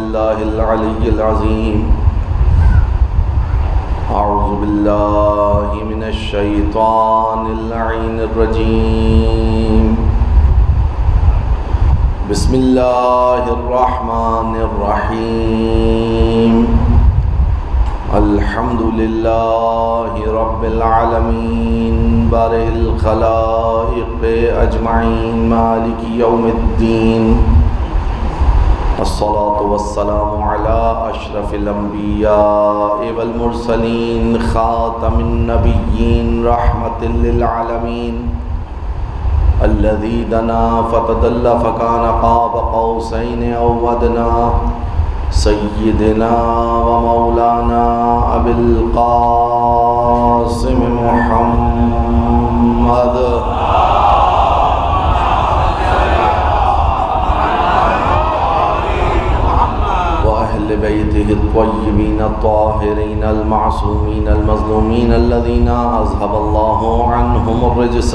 بالله العلي العظيم. أعوذ بالله من الشيطان اللعين الرجيم. بسم الله الرحمن الرحيم. الحمد لله رب العالمين بارئ الخلائق أجمعين مالك يوم الدين. الصلاة والسلام على أشرف الأنبياء والمرسلين خاتم النبيين رحمة للعالمين الذي دنا فتدلى فكان قاب قوسين أو أدنى سيدنا ومولانا أبي القاسم محمد وأهل بيته الطيبين الطاهرين المعصومين المظلومين الذين أذهب الله عنهم الرجس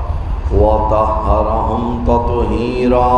وطهرهم تطهيرا.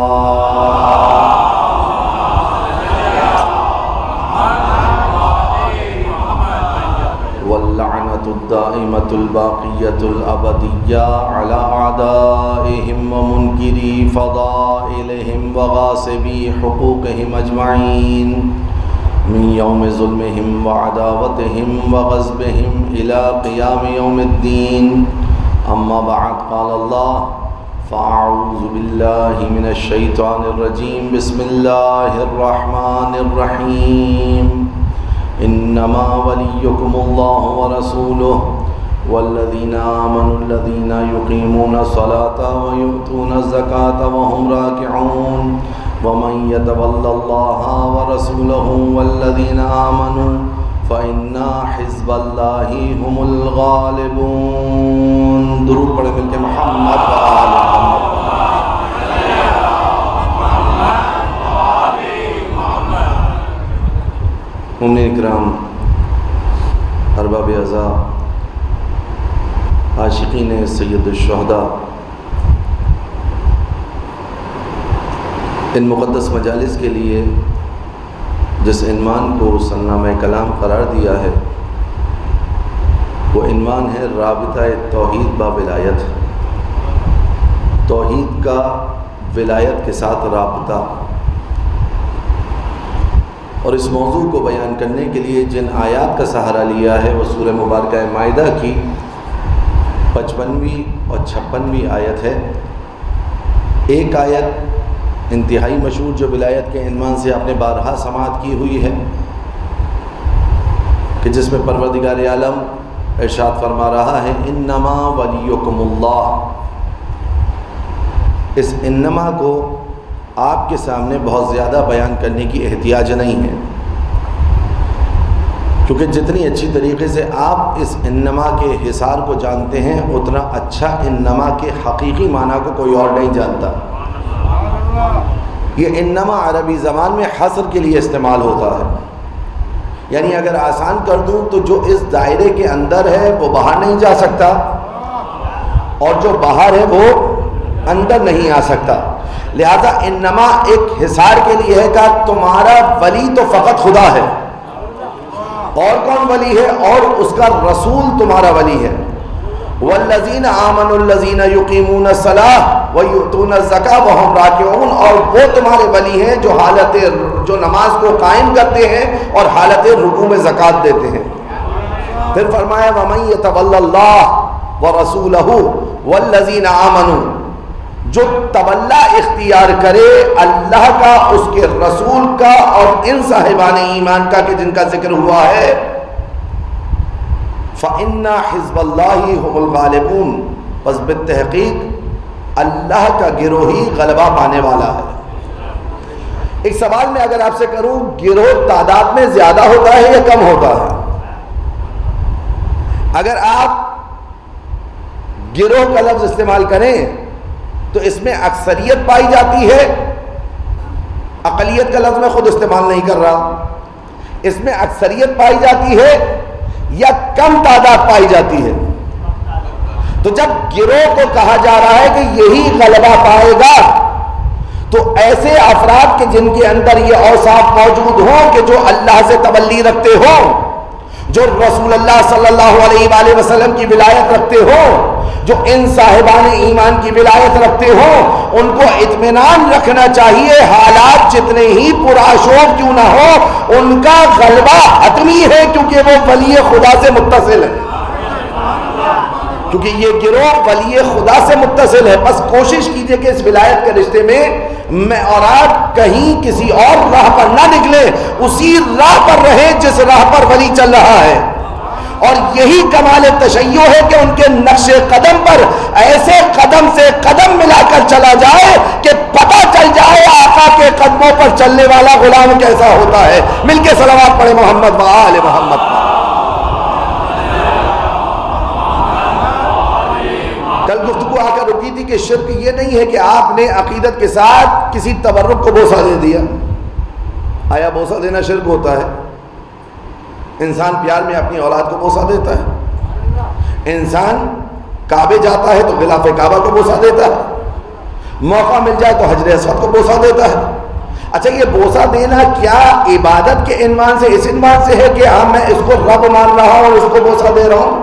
واللعنة الدائمة الباقية الأبدية على أعدائهم ومنكري فضائلهم وغاصبي حقوقهم أجمعين من يوم ظلمهم وعداوتهم وغصبهم إلى قيام يوم الدين. أما بعد قال الله فأعوذ بالله من الشيطان الرجيم. بسم الله الرحمن الرحيم. إنما وليكم الله ورسوله والذين آمنوا الذين يقيمون الصلاة ويؤتون الزكاة وهم راكعون ومن يتول الله ورسوله والذين آمنوا فإن حزب الله هم الغالبون. درود پڑھے مل کے محمد و آل محمد. مومنین اکرام، ارباب عزا، عاشقین سید الشہداء، ان مقدس مجالس کے لیے جس عنوان کو سنامہ کلام قرار دیا ہے وہ عنوان ہے رابطہ توحید با ولایت. توحید کا ولایت کے ساتھ رابطہ. اور اس موضوع کو بیان کرنے کے لیے جن آیات کا سہارا لیا ہے وہ سورہ مبارکہ مائدہ کی 55ویں اور 56ویں آیت ہے. ایک آیت انتہائی مشہور جو ولایت کے عنوان سے آپ نے بارہا سماعت کی ہوئی ہے کہ جس میں پروردگار عالم ارشاد فرما رہا ہے انما ولیکم اللہ. اس انما کو آپ کے سامنے بہت زیادہ بیان کرنے کی احتیاج نہیں ہے، کیونکہ جتنی اچھی طریقے سے آپ اس انما کے حصار کو جانتے ہیں اتنا اچھا انما کے حقیقی معنی کو کوئی اور نہیں جانتا. یہ انما عربی زبان میں حصر کے لیے استعمال ہوتا ہے، یعنی اگر آسان کر دوں تو جو اس دائرے کے اندر ہے وہ باہر نہیں جا سکتا اور جو باہر ہے وہ اندر نہیں آ سکتا. لہذا انما ایک حصار کے لیے ہے کہ تمہارا ولی تو فقط خدا ہے. اور کون ولی ہے؟ اور اس کا رسول تمہارا ولی ہے. والذین آمنوا الذین یقیمون الصلاۃ ویؤتون الزکاۃ وہم راکعون. اور وہ تمہارے ولی ہیں جو نماز کو قائم کرتے ہیں اور حالت رکوع میں زکوٰۃ دیتے ہیں. پھر فرمایا ومن یتول اللہ ورسولہ والذین آمنوا. جو تولا اختیار کرے اللہ کا، اس کے رسول کا اور ان صاحبان ایمان کا کہ جن کا ذکر ہوا ہے، فَإِنَّ حِزْبَ اللَّهِ هُمُ الْغَالِبُونَ. پس بالتحقیق اللہ کا گروہ ہی غلبہ پانے والا ہے. ایک سوال میں اگر آپ سے کروں، گروہ تعداد میں زیادہ ہوتا ہے یا کم ہوتا ہے؟ اگر آپ گروہ کا لفظ استعمال کریں تو اس میں اکثریت پائی جاتی ہے. اقلیت کا لفظ میں خود استعمال نہیں کر رہا. اس میں اکثریت پائی جاتی ہے یا کم تعداد پائی جاتی ہے؟ تو جب گروہ کو کہا جا رہا ہے کہ یہی غلبہ پائے گا تو ایسے افراد کے جن کے اندر یہ اوصاف موجود ہوں کہ جو اللہ سے تولی رکھتے ہوں، جو رسول اللہ صلی اللہ علیہ وآلہ وسلم کی ولایت رکھتے ہوں، جو ان صاحبان ایمان کی ولایت رکھتے ہوں، ان کو اطمینان رکھنا چاہیے حالات جتنے ہی پرآشوب کیوں نہ ہو ان کا غلبہ حتمی ہے، کیونکہ وہ ولی خدا سے متصل ہے، کیونکہ یہ گروہ ولی خدا سے متصل ہے۔ بس کوشش کیجئے کہ اس ولایت کے رشتے میں اور آپ کہیں کسی اور راہ پر نہ نکلے، اسی راہ پر رہے جس راہ پر ولی چل رہا ہے۔ اور یہی کمال تشیع ہے کہ ان کے نقش قدم پر ایسے قدم سے قدم ملا کر چلا جائے کہ پتہ چل جائے آقا کے قدموں پر چلنے والا غلام کیسا ہوتا ہے۔ مل کے صلوات پڑھے محمد و آل محمد۔ کل گفتگو آ کر رکی تھی کہ شرک یہ نہیں ہے کہ آپ نے عقیدت کے ساتھ کسی تبرک کو بوسہ دے دیا۔ آیا بوسہ دینا شرک ہوتا ہے؟ انسان پیار میں اپنی اولاد کو بوسہ دیتا ہے، انسان کعبے جاتا ہے تو غلاف کعبہ کو بوسہ دیتا ہے، موقع مل جائے تو حجر اسود کو بوسہ دیتا ہے۔ اچھا، یہ بوسہ دینا کیا عبادت کے عنوان سے، اس عنوان سے ہے کہ ہاں میں اس کو رب مان رہا ہوں اور اس کو بوسہ دے رہا ہوں؟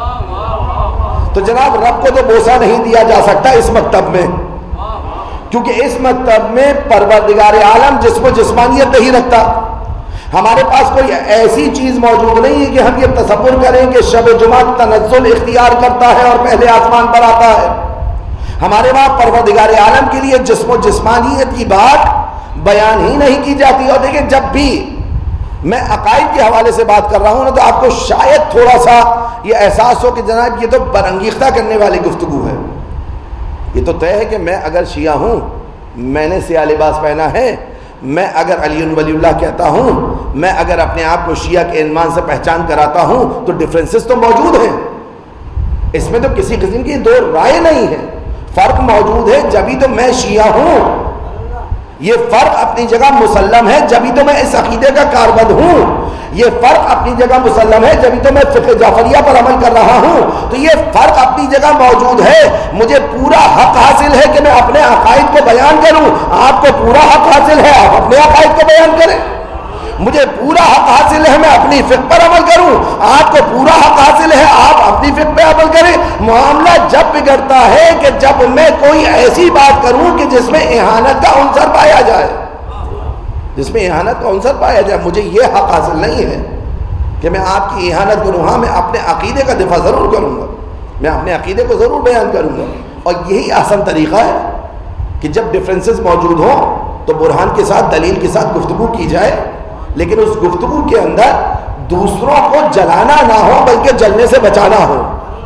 تو جناب رب کو تو بوسہ نہیں دیا جا سکتا اس مکتب میں، کیونکہ اس مکتب میں پروردگار عالم جسم و جسمانیت نہیں رکھتا۔ ہمارے پاس کوئی ایسی چیز موجود نہیں ہے کہ ہم یہ تصور کریں کہ شب جمعہ تنزل اختیار کرتا ہے اور پہلے آسمان پر آتا ہے۔ ہمارے وہاں پروردگار عالم کے لیے جسم و جسمانیت کی بات بیان ہی نہیں کی جاتی۔ اور دیکھیں، جب بھی میں عقائد کے حوالے سے بات کر رہا ہوں نا تو آپ کو شاید تھوڑا سا یہ احساس ہو کہ جناب یہ تو برانگیختہ کرنے والی گفتگو ہے۔ یہ تو طے ہے کہ میں اگر شیعہ ہوں، میں نے سیاہ لباس پہنا ہے، میں اگر علی ولی اللہ کہتا ہوں، میں اگر اپنے آپ کو شیعہ کے عنوان سے پہچان کراتا ہوں تو ڈفرینسز تو موجود ہیں، اس میں تو کسی قسم کی دو رائے نہیں ہے، فرق موجود ہے، جبھی تو میں شیعہ ہوں، یہ فرق اپنی جگہ مسلم ہے، جبھی تو میں اس عقیدے کا کاربند ہوں، یہ فرق اپنی جگہ مسلم ہے، جبھی تو میں فقہ جعفریہ پر عمل کر رہا ہوں، تو یہ فرق اپنی جگہ موجود ہے۔ مجھے پورا حق حاصل ہے کہ میں اپنے عقائد کو بیان کروں، آپ کو پورا حق حاصل ہے آپ اپنے عقائد کو بیان کریں، مجھے پورا حق حاصل ہے میں اپنی فقہ پر عمل کروں، آپ کو پورا حق حاصل ہے آپ اپنی فقہ پہ عمل کریں۔ معاملہ جب بگڑتا ہے کہ جب میں کوئی ایسی بات کروں کہ جس میں اہانت کا عنصر پایا جائے، جس میں اہانت کا عنصر پایا جائے، مجھے یہ حق حاصل نہیں ہے کہ میں آپ کی اہانت کروں۔ ہاں، میں اپنے عقیدے کا دفاع ضرور کروں گا، میں اپنے عقیدے کو ضرور بیان کروں گا، اور یہی آسان طریقہ ہے کہ جب ڈفرینسز موجود ہوں تو برہان کے ساتھ، دلیل کے ساتھ گفتگو کی جائے، لیکن اس گفتگو کے اندر دوسروں کو جلانا نہ ہو بلکہ جلنے سے بچانا ہو۔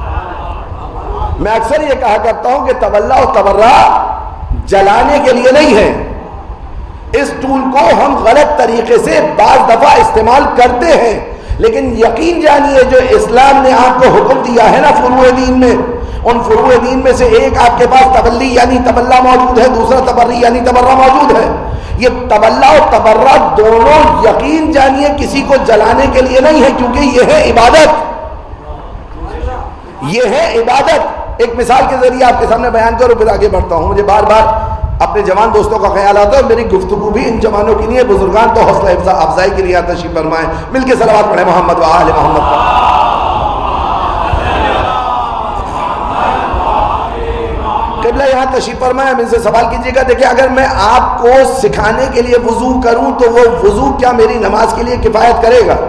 میں اکثر یہ کہا کرتا ہوں کہ تولا و تبرہ جلانے کے لیے نہیں ہے، اس ٹول کو ہم غلط طریقے سے بعض دفعہ استعمال کرتے ہیں، لیکن یقین جانیے جو اسلام نے آپ کو حکم دیا ہے نا فروع دین میں، ان فروع دین میں سے ایک آپ کے پاس تبلی یعنی تبلا موجود ہے، دوسرا تبری یعنی تبرہ موجود ہے۔ یہ تبلا و تبرہ دونوں یقین جانیے کسی کو جلانے کے لیے نہیں ہے، کیونکہ یہ ہے عبادت، یہ ہے عبادت۔ ایک مثال کے ذریعے آپ کے سامنے بیان کروں پھر آگے بڑھتا ہوں۔ مجھے بار بار اپنے جوان دوستوں کا خیال آتا ہے، میری گفتگو بھی ان جوانوں کے لیے، بزرگان تو حوصلہ افزائی کے لیے تشریف فرمائیں، مل کے صلوات پڑھیں محمد و آل محمد۔ قبلہ یہاں تشریف فرمائیں، ان سے سوال کیجیے گا، دیکھیں اگر میں آپ کو سکھانے کے لیے وضو کروں تو وہ وضو کیا میری نماز کے لیے کفایت کرے گا؟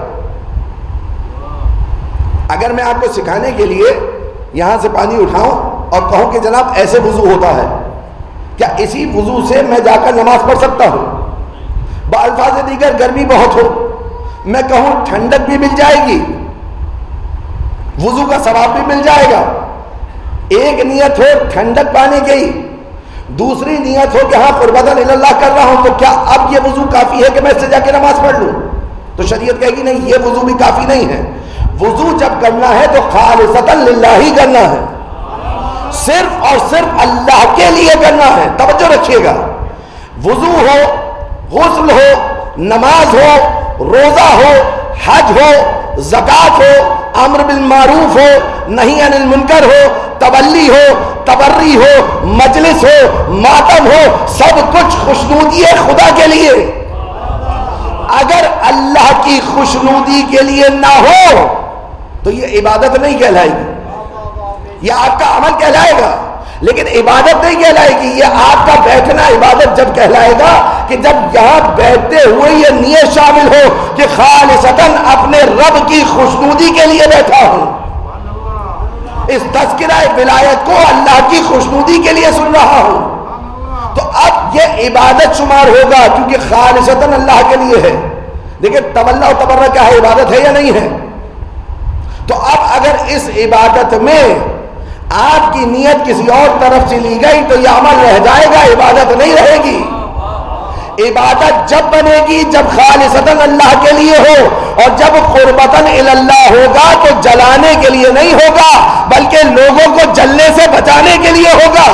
اگر میں آپ کو سکھانے کے لیے یہاں سے پانی اٹھاؤں اور کہوں کہ جناب ایسے وضو ہوتا ہے، کیا اسی وضو سے میں جا کر نماز پڑھ سکتا ہوں؟ بالفاظ دیگر گرمی بہت ہو، میں کہوں ٹھنڈک بھی مل جائے گی، وضو کا ثواب بھی مل جائے گا۔ ایک نیت ہو ٹھنڈک پانے کی، دوسری نیت ہو کہ ہاں قربتاً اللہ کر رہا ہوں، تو کیا اب یہ وضو کافی ہے کہ میں اس سے جا کے نماز پڑھ لوں؟ تو شریعت کہے گی نہیں، یہ وضو بھی کافی نہیں ہے۔ وضو جب کرنا ہے تو خالصتاً للہ ہی کرنا ہے، صرف اور صرف اللہ کے لیے کرنا ہے۔ توجہ رکھیے گا، وضو ہو، غسل ہو، نماز ہو، روزہ ہو، حج ہو، زکات ہو، امر بالمعروف ہو، نہی عن المنکر ہو، تولی ہو، تبری ہو، مجلس ہو، ماتم ہو، سب کچھ خوشنودی خدا کے لیے۔ اگر اللہ کی خوشنودی کے لیے نہ ہو تو یہ عبادت نہیں کہلائے گی، یہ آپ کا عمل کہلائے گا لیکن عبادت نہیں کہلائے گی۔ یہ آپ کا بیٹھنا عبادت جب کہلائے گا کہ جب یہاں بیٹھتے ہوئے یہ نیت شامل ہو کہ خالصتاً اپنے رب کی خوشنودی کے لیے بیٹھا ہوں، اس تذکرہ ولایت کو اللہ کی خوشنودی کے لیے سن رہا ہوں، تو اب یہ عبادت شمار ہوگا کیونکہ خالصتاً اللہ کے لیے ہے۔ دیکھیں تولا و تبرہ کیا ہے، عبادت ہے یا نہیں ہے؟ تو اب اگر اس عبادت میں آپ کی نیت کسی اور طرف سے لی گئی تو یہ عمل رہ جائے گا، عبادت نہیں رہے گی۔ عبادت جب بنے گی جب خالصتاً اللہ کے لیے ہو، اور جب قربتاً اللہ ہوگا تو جلانے کے لیے نہیں ہوگا بلکہ لوگوں کو جلنے سے بچانے کے لیے ہوگا۔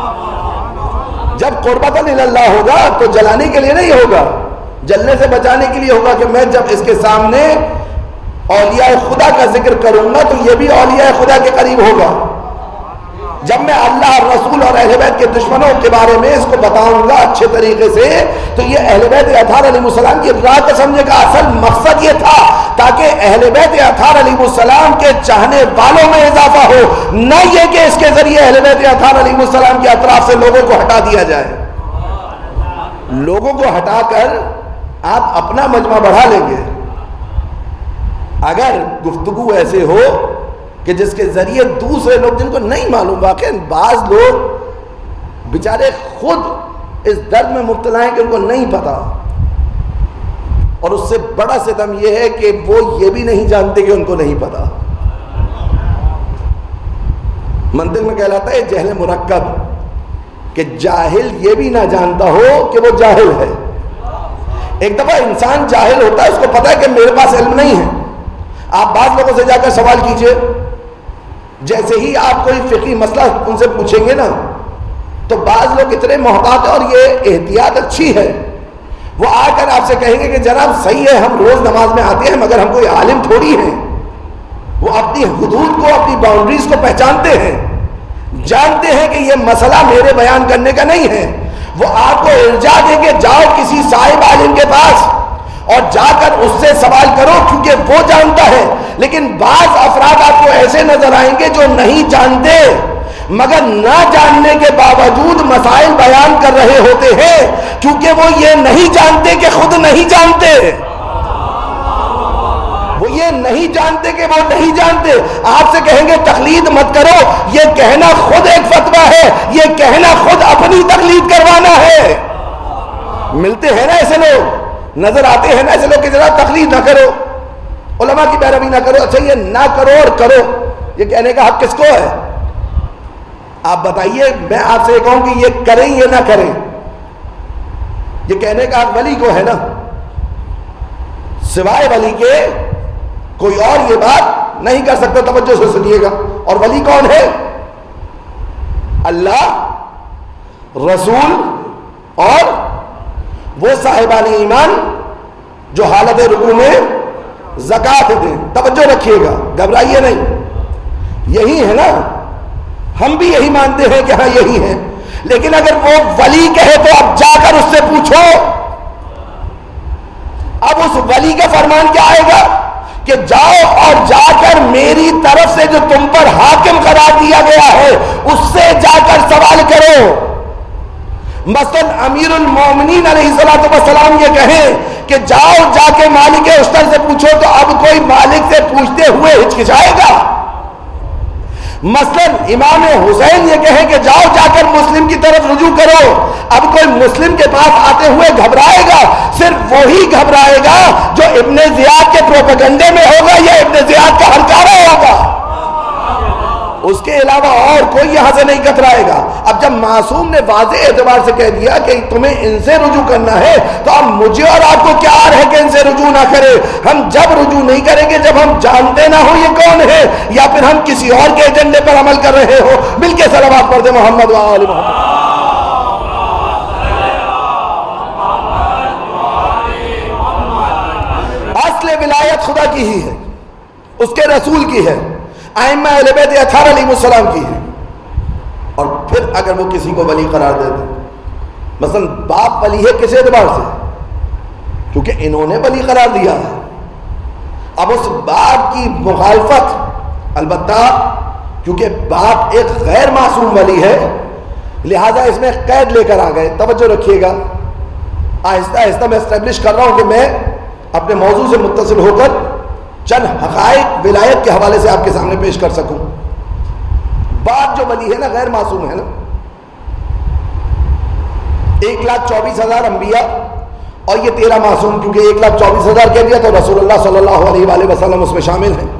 جب قربتاً اللہ ہوگا تو جلانے کے لیے نہیں ہوگا، جلنے سے بچانے کے لیے ہوگا کہ میں جب اس کے سامنے اولیاء خدا کا ذکر کروں گا تو یہ بھی اولیاء خدا کے قریب ہوگا۔ جب میں اللہ رسول اور اہل بیت کے دشمنوں کے بارے میں اس کو بتاؤں گا اچھے طریقے سے تو یہ اہل بیت اطہار علیہ السلام کی رات کو سمجھے کا اصل مقصد یہ تھا تاکہ اہل بیت اطہار علیہ السلام کے چاہنے والوں میں اضافہ ہو، نہ یہ کہ اس کے ذریعے اہل بیت اطہار علیہ السلام کے اطراف سے لوگوں کو ہٹا دیا جائے۔ لوگوں کو ہٹا کر آپ اپنا مجمع بڑھا لیں گے۔ اگر گفتگو ایسے ہو کہ جس کے ذریعے دوسرے لوگ جن کو نہیں معلوم، واقعی بعض لوگ بیچارے خود اس درد میں مبتلا ہیں کہ ان کو نہیں پتا، اور اس سے بڑا ستم یہ ہے کہ وہ یہ بھی نہیں جانتے کہ ان کو نہیں پتا۔ منطق میں کہلاتا ہے جہل مرکب، کہ جاہل یہ بھی نہ جانتا ہو کہ وہ جاہل ہے۔ ایک دفعہ انسان جاہل ہوتا ہے، اس کو پتا ہے کہ میرے پاس علم نہیں ہے۔ آپ بعض لوگوں سے جا کر سوال کیجئے، جیسے ہی آپ کوئی فقہی مسئلہ ان سے پوچھیں گے نا تو بعض لوگ اتنے محتاط ہیں، اور یہ احتیاط اچھی ہے، وہ آ کر آپ سے کہیں گے کہ جناب صحیح ہے ہم روز نماز میں آتے ہیں مگر ہم کوئی عالم تھوڑی ہیں۔ وہ اپنی حدود کو، اپنی باؤنڈریز کو پہچانتے ہیں، جانتے ہیں کہ یہ مسئلہ میرے بیان کرنے کا نہیں ہے۔ وہ آپ کو ارجاع دیں کہ جاؤ کسی صاحب عالم کے پاس اور جا کر اس سے سوال کرو کیونکہ وہ جانتا ہے۔ لیکن بعض افراد آپ کو ایسے نظر آئیں گے جو نہیں جانتے مگر نہ جاننے کے باوجود مسائل بیان کر رہے ہوتے ہیں کیونکہ وہ یہ نہیں جانتے کہ خود نہیں جانتے، وہ یہ نہیں جانتے کہ وہ نہیں جانتے۔ آپ سے کہیں گے تقلید مت کرو، یہ کہنا خود ایک فتویٰ ہے، یہ کہنا خود اپنی تقلید کروانا ہے۔ ملتے ہیں نا ایسے لوگ، نظر آتے ہیں نا ایسے لوگ کہ ذرا تقلید نہ کرو، علماء کی پیروی نہ کرو۔ اچھا یہ نہ کرو اور کرو، یہ کہنے کا حق کس کو ہے؟ آپ بتائیے، میں آپ سے کہوں کہ یہ کریں یا نہ کریں، یہ کہنے کا حق ولی کو ہے نا، سوائے ولی کے کوئی اور یہ بات نہیں کر سکتا۔ توجہ سے سنیے گا، اور ولی کون ہے؟ اللہ، رسول اور وہ صاحبان ایمان جو حالت رکوع میں زکات دیں۔ توجہ رکھیے گا، گھبرائیے نہیں، یہی ہے نا، ہم بھی یہی مانتے ہیں کہ ہاں یہی ہے۔ لیکن اگر وہ ولی کہے تو اب جا کر اس سے پوچھو، اب اس ولی کا فرمان کیا آئے گا کہ جاؤ اور جا کر میری طرف سے جو تم پر حاکم قرار دیا گیا ہے اس سے جا کر سوال کرو۔ مثلا امیر المومنین علیہ السلام یہ کہیں کہ جاؤ جا کے مالک اشتر سے پوچھو، تو اب کوئی مالک سے پوچھتے ہوئے ہچکچائے گا؟ مثلا امام حسین یہ کہیں کہ جاؤ جا کر مسلم کی طرف رجوع کرو، اب کوئی مسلم کے پاس آتے ہوئے گھبرائے گا؟ صرف وہی گھبرائے گا جو ابن زیاد کے پروپیگنڈے میں ہوگا یا ابن زیاد کا ہلکارہ ہوگا، اس کے علاوہ اور کوئی یہاں سے نہیں کترائے گا۔ اب جب معصوم نے واضح اعتبار سے کہہ دیا کہ تمہیں ان سے رجوع کرنا ہے تو اب مجھے اور آپ کو کیا ہے کہ ان سے رجوع نہ کرے؟ ہم جب رجوع نہیں کریں گے جب ہم جانتے نہ ہو یہ کون ہے، یا پھر ہم کسی اور کے ایجنڈے پر عمل کر رہے ہو۔ مل کے صلوات پڑھ دیں محمد و آل محمد۔ اصل اصل ولایت خدا کی ہی ہے، اس کے رسول کی ہے، ائمہ اہل بیت اطہار علیہ السلام کی ہے. اور پھر اگر وہ کسی کو ولی قرار دے دیں، مثلا باپ ولی ہے کس اعتبار سے؟ کیونکہ انہوں نے ولی قرار دیا ہے. اب اس باپ کی مخالفت، البتہ کیونکہ باپ ایک غیر معصوم ولی ہے لہذا اس میں قید لے کر آ گئے. توجہ رکھیے گا، آہستہ آہستہ میں اسٹیبلش کر رہا ہوں کہ میں اپنے موضوع سے متصل ہو کر چند حقائق ولایت کے حوالے سے آپ کے سامنے پیش کر سکوں. باپ جو ولی ہے نا غیر معصوم ہے نا. 1,24,000 انبیاء اور یہ 13 معصوم، کیونکہ 1,24,000 کہہ دیا تو رسول اللہ صلی اللہ علیہ وآلہ وسلم اس میں شامل ہیں.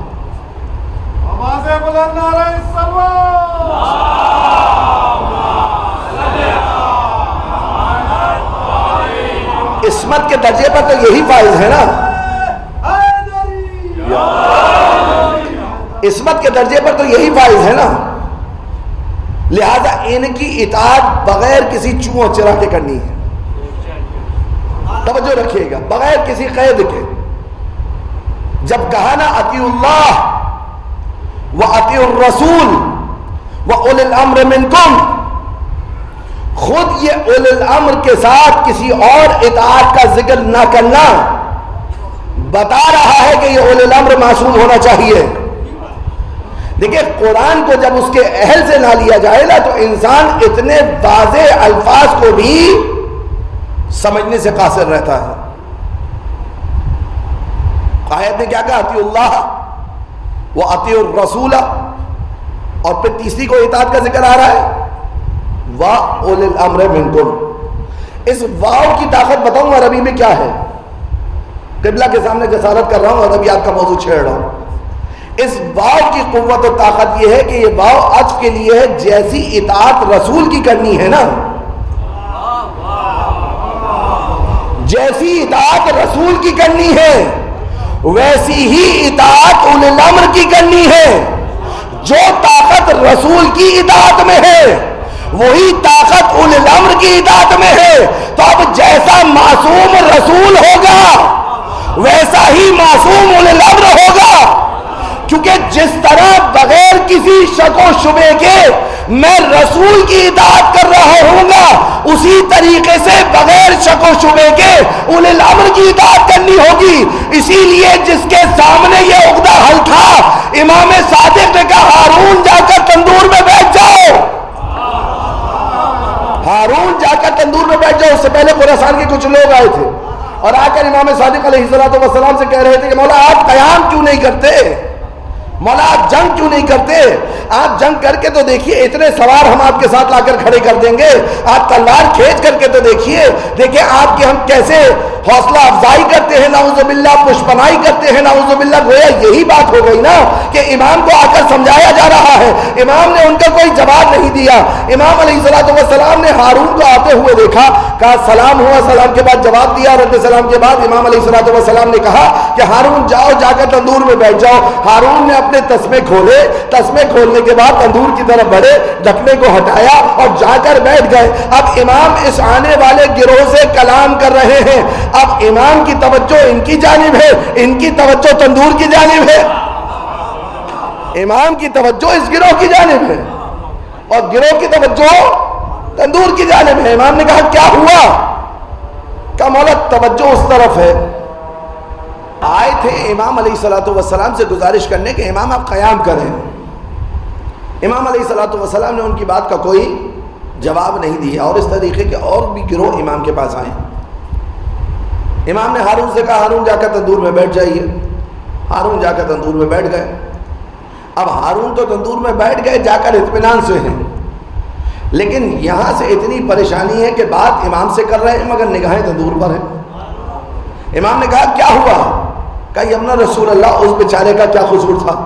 عصمت کے درجے پر تو یہی فائز ہے نا، عصمت کے درجے پر تو یہی فائز ہے نا. لہذا ان کی اطاعت بغیر کسی چوں چرا کے کرنی ہے. توجہ رکھیے گا، بغیر کسی قید کے. جب کہا نا اطیعوا اللہ واطیعوا الرسول واولی الامر منکم، خود یہ اولی الامر کے ساتھ کسی اور اطاعت کا ذکر نہ کرنا بتا رہا ہے کہ یہ اولی الامر معصوم ہونا چاہیے. دیکھیں قرآن کو جب اس کے اہل سے نہ لیا جائے گا تو انسان اتنے واضح الفاظ کو بھی سمجھنے سے قاصر رہتا ہے. آیت نے کیا کہا؟ اطیعوا اللہ واطیعوا الرسول، اور پھر تیسری کو اطاعت کا ذکر آ رہا ہے وَأُولِي الْأَمْرِ مِنْكُمْ. اس واو کی طاقت بتاؤں عربی میں کیا ہے؟ قبلہ کے سامنے جسارت کر رہا ہوں، عربیات کا موضوع چھیڑ رہا ہوں. اس واو کی قوت و طاقت یہ ہے کہ یہ واو عطف کے لیے ہے. جیسی اطاعت رسول کی کرنی ہے نا، جیسی اطاعت رسول کی کرنی ہے ویسی ہی اطاعت اولی الامر کی کرنی ہے. جو طاقت رسول کی اطاعت میں ہے وہی طاقت اولی الامر کی اطاعت میں ہے. تو اب جیسا معصوم رسول ہوگا ویسا ہی معصوم اولی الامر ہوگا. کیونکہ جس طرح بغیر کسی شک و شبے کے میں رسول کی اطاعت کر رہا ہوں گا، اسی طریقے سے بغیر شک و شبے کے اولی الامر کی اطاعت کرنی ہوگی. اسی لیے جس کے سامنے یہ عقدہ حل تھا، امام صادق نے کہا ہارون جا کر تندور میں بیٹھ جاؤ، ہارون جا کر تندور میں بیٹھ جاؤ. اس سے پہلے خراسان کے کچھ لوگ آئے تھے اور آ کر امام صادق علیہ السلام سے کہہ رہے تھے کہ مولا آپ قیام کیوں نہیں کرتے، مولا آپ جنگ کیوں نہیں کرتے؟ آپ جنگ کر کے تو دیکھیے، اتنے سوار ہم آپ کے ساتھ لا کر کھڑے کر دیں گے. آپ تلوار کھینچ کر کے تو دیکھیے آپ کی ہم کیسے حوصلہ افزائی کرتے ہیں، نعوذ باللہ پشپنائی کرتے ہیں، نعوذ باللہ. گویا یہی بات ہو گئی نا کہ امام کو آ کر سمجھایا جا رہا ہے. امام نے ان کا کوئی جواب نہیں دیا. امام علیہ السلام نے ہارون کو آتے ہوئے دیکھا، کہا سلام ہوا، سلام کے بعد جواب دیا. رد سلام کے بعد امام علیہ السلام نے کہا کہ ہارون جاؤ، جا کر تندور میں بیٹھ جاؤ. ہارون نے اپنے تسمے کھولے، تسمے کھولنے کے بعد تندور کی طرف بڑھے، ڈھکنے کو ہٹایا اور جا کر بیٹھ گئے. اب امام اس آنے والے گروہ سے کلام کر رہے ہیں. اب امام کی توجہ ان کی جانب ہے، ان کی توجہ تندور کی جانب ہے. امام کی توجہ اس گروہ کی جانب ہے اور گروہ کی توجہ تندور کی جانب ہے. امام نے کہا کیا ہوا؟ کہا مولا توجہ اس طرف ہے. آئے تھے امام علیہ السلام سے گزارش کرنے کہ امام آپ قیام کریں. امام علیہ السلام نے ان کی بات کا کوئی جواب نہیں دیا اور اس طریقے کے اور بھی گروہ امام کے پاس آئے. امام نے ہارون سے کہا ہارون جا کر تندور میں بیٹھ جائیے. ہارون جا کر تندور میں بیٹھ گئے. اب ہارون تو تندور میں بیٹھ گئے جا کر اطمینان سے ہیں، لیکن یہاں سے اتنی پریشانی ہے کہ بات امام سے کر رہے ہیں مگر نگاہیں تندور پر ہیں. امام نے کہا کیا ہوا؟ کہا یمنا رسول اللہ اس بیچارے کا کیا قصور تھا؟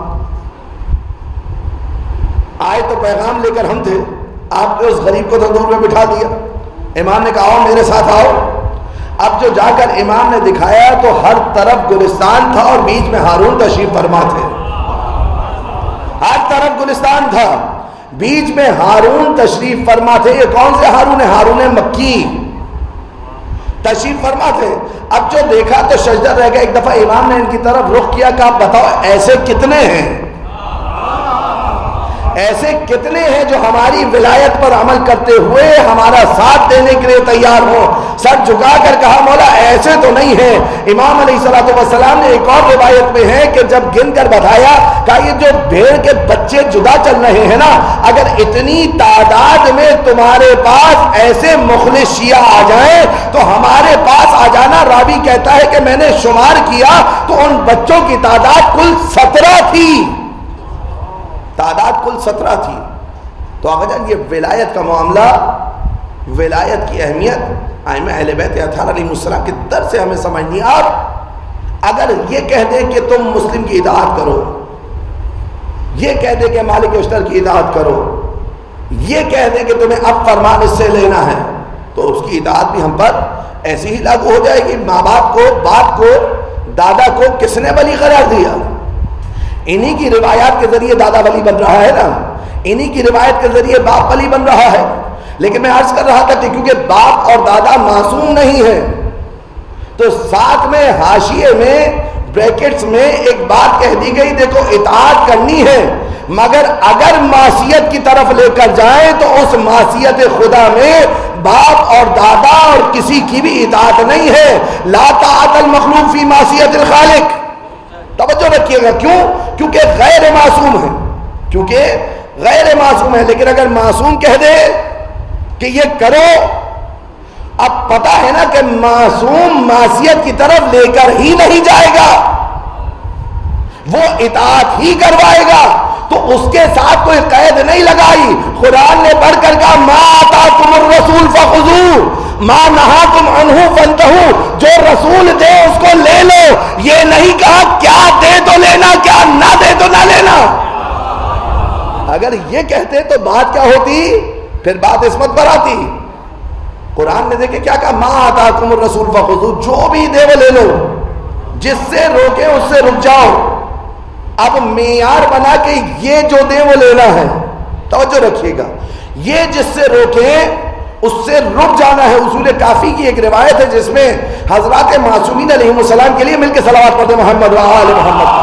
آئے تو پیغام لے کر ہم تھے، آپ نے اس غریب کو تندور میں بٹھا دیا. امام نے کہا آؤ میرے ساتھ آؤ. اب جو جا کر امام نے دکھایا تو ہر طرف گلستان تھا اور بیچ میں ہارون تشریف فرما تھے. ہر طرف گلستان تھا، بیچ میں ہارون تشریف فرما تھے. یہ کون سے ہارون ہے؟ ہارون مکی. تشریف فرما تھے. اب جو دیکھا تو سجدہ رہ گیا. ایک دفعہ امام نے ان کی طرف رخ کیا کہ آپ بتاؤ ایسے کتنے ہیں، ایسے کتنے ہیں جو ہماری ولایت پر عمل کرتے ہوئے ہمارا ساتھ دینے کے لیے تیار ہو. سر جھکا کر کہا مولا ایسے تو نہیں ہیں. امام علیہ الصلوۃ والسلام نے ایک اور روایت میں ہے کہ جب گن کر بتایا کہ یہ جو بھیڑ کے بچے جدا چل رہے ہیں نا، اگر اتنی تعداد میں تمہارے پاس ایسے مخلص شیعہ آ جائیں تو ہمارے پاس آ جانا. راوی کہتا ہے کہ میں نے شمار کیا تو ان بچوں کی تعداد کل 17 تھی. تعداد کل 17 تھی. تو آقا جان یہ ولایت کا معاملہ، ولایت کی اہمیت ائمہ اہل بیت اطہار علیہ السلام کے در سے ہمیں سمجھنی. آپ اگر یہ کہہ دیں کہ تم مسلم کی اطاعت کرو، یہ کہہ دیں کہ مالک اشتر کی اطاعت کرو، یہ کہہ دیں کہ تمہیں اب فرمان اس سے لینا ہے، تو اس کی اطاعت بھی ہم پر ایسی ہی لاگو ہو جائے گی. ماں باپ کو، باپ کو، دادا کو کس نے ولی قرار دیا؟ انہی کی روایات کے ذریعے دادا ولی بن رہا ہے نا، انہی کی روایت کے ذریعے باپ ولی بن رہا ہے. لیکن میں عرض کر رہا تھا کہ کیونکہ باپ اور دادا معصوم نہیں ہے تو ساتھ میں حاشیے میں بریکٹس میں ایک بات کہہ دی گئی، دیکھو اطاعت کرنی ہے مگر اگر معصیت کی طرف لے کر جائیں تو اس معصیت خدا میں باپ اور دادا اور کسی کی بھی اطاعت نہیں ہے. لا طاعت المخلوق فی معصیت الخالق. توجہ رکھیے گا. کیوں؟ کیونکہ غیر معصوم ہے، کیونکہ غیر معصوم ہے. لیکن اگر معصوم کہہ دے کہ یہ کرو، اب پتا ہے نا کہ معصوم معصیت کی طرف لے کر ہی نہیں جائے گا، وہ اطاعت ہی کروائے گا. تو اس کے ساتھ کوئی قید نہیں لگائی. قرآن نے پڑھ کر کہا ما آتاکم الرسول فخذوہ ما نہاکم عنہ فانتہوا. جو رسول دے اس کو لے لو. یہ نہیں کہا کیا دے تو لینا، کیا نہ دے تو نہ لینا. اگر یہ کہتے تو بات کیا ہوتی؟ پھر بات عصمت پر آتی. قرآن نے دیکھے کیا کہا ما آتاکم الرسول فخذوہ. جو بھی دے وہ لے لو، جس سے روکے اس سے رک جاؤ. اب معیار بنا کہ یہ جو دے وہ لینا ہے. توجہ رکھیے گا. یہ جس سے روکے اس سے رک جانا ہے. اصول کافی کی ایک روایت ہے جس میں حضرات معصومین علیہ السلام کے لیے مل کے صلوات پڑھتے محمد و آل محمد.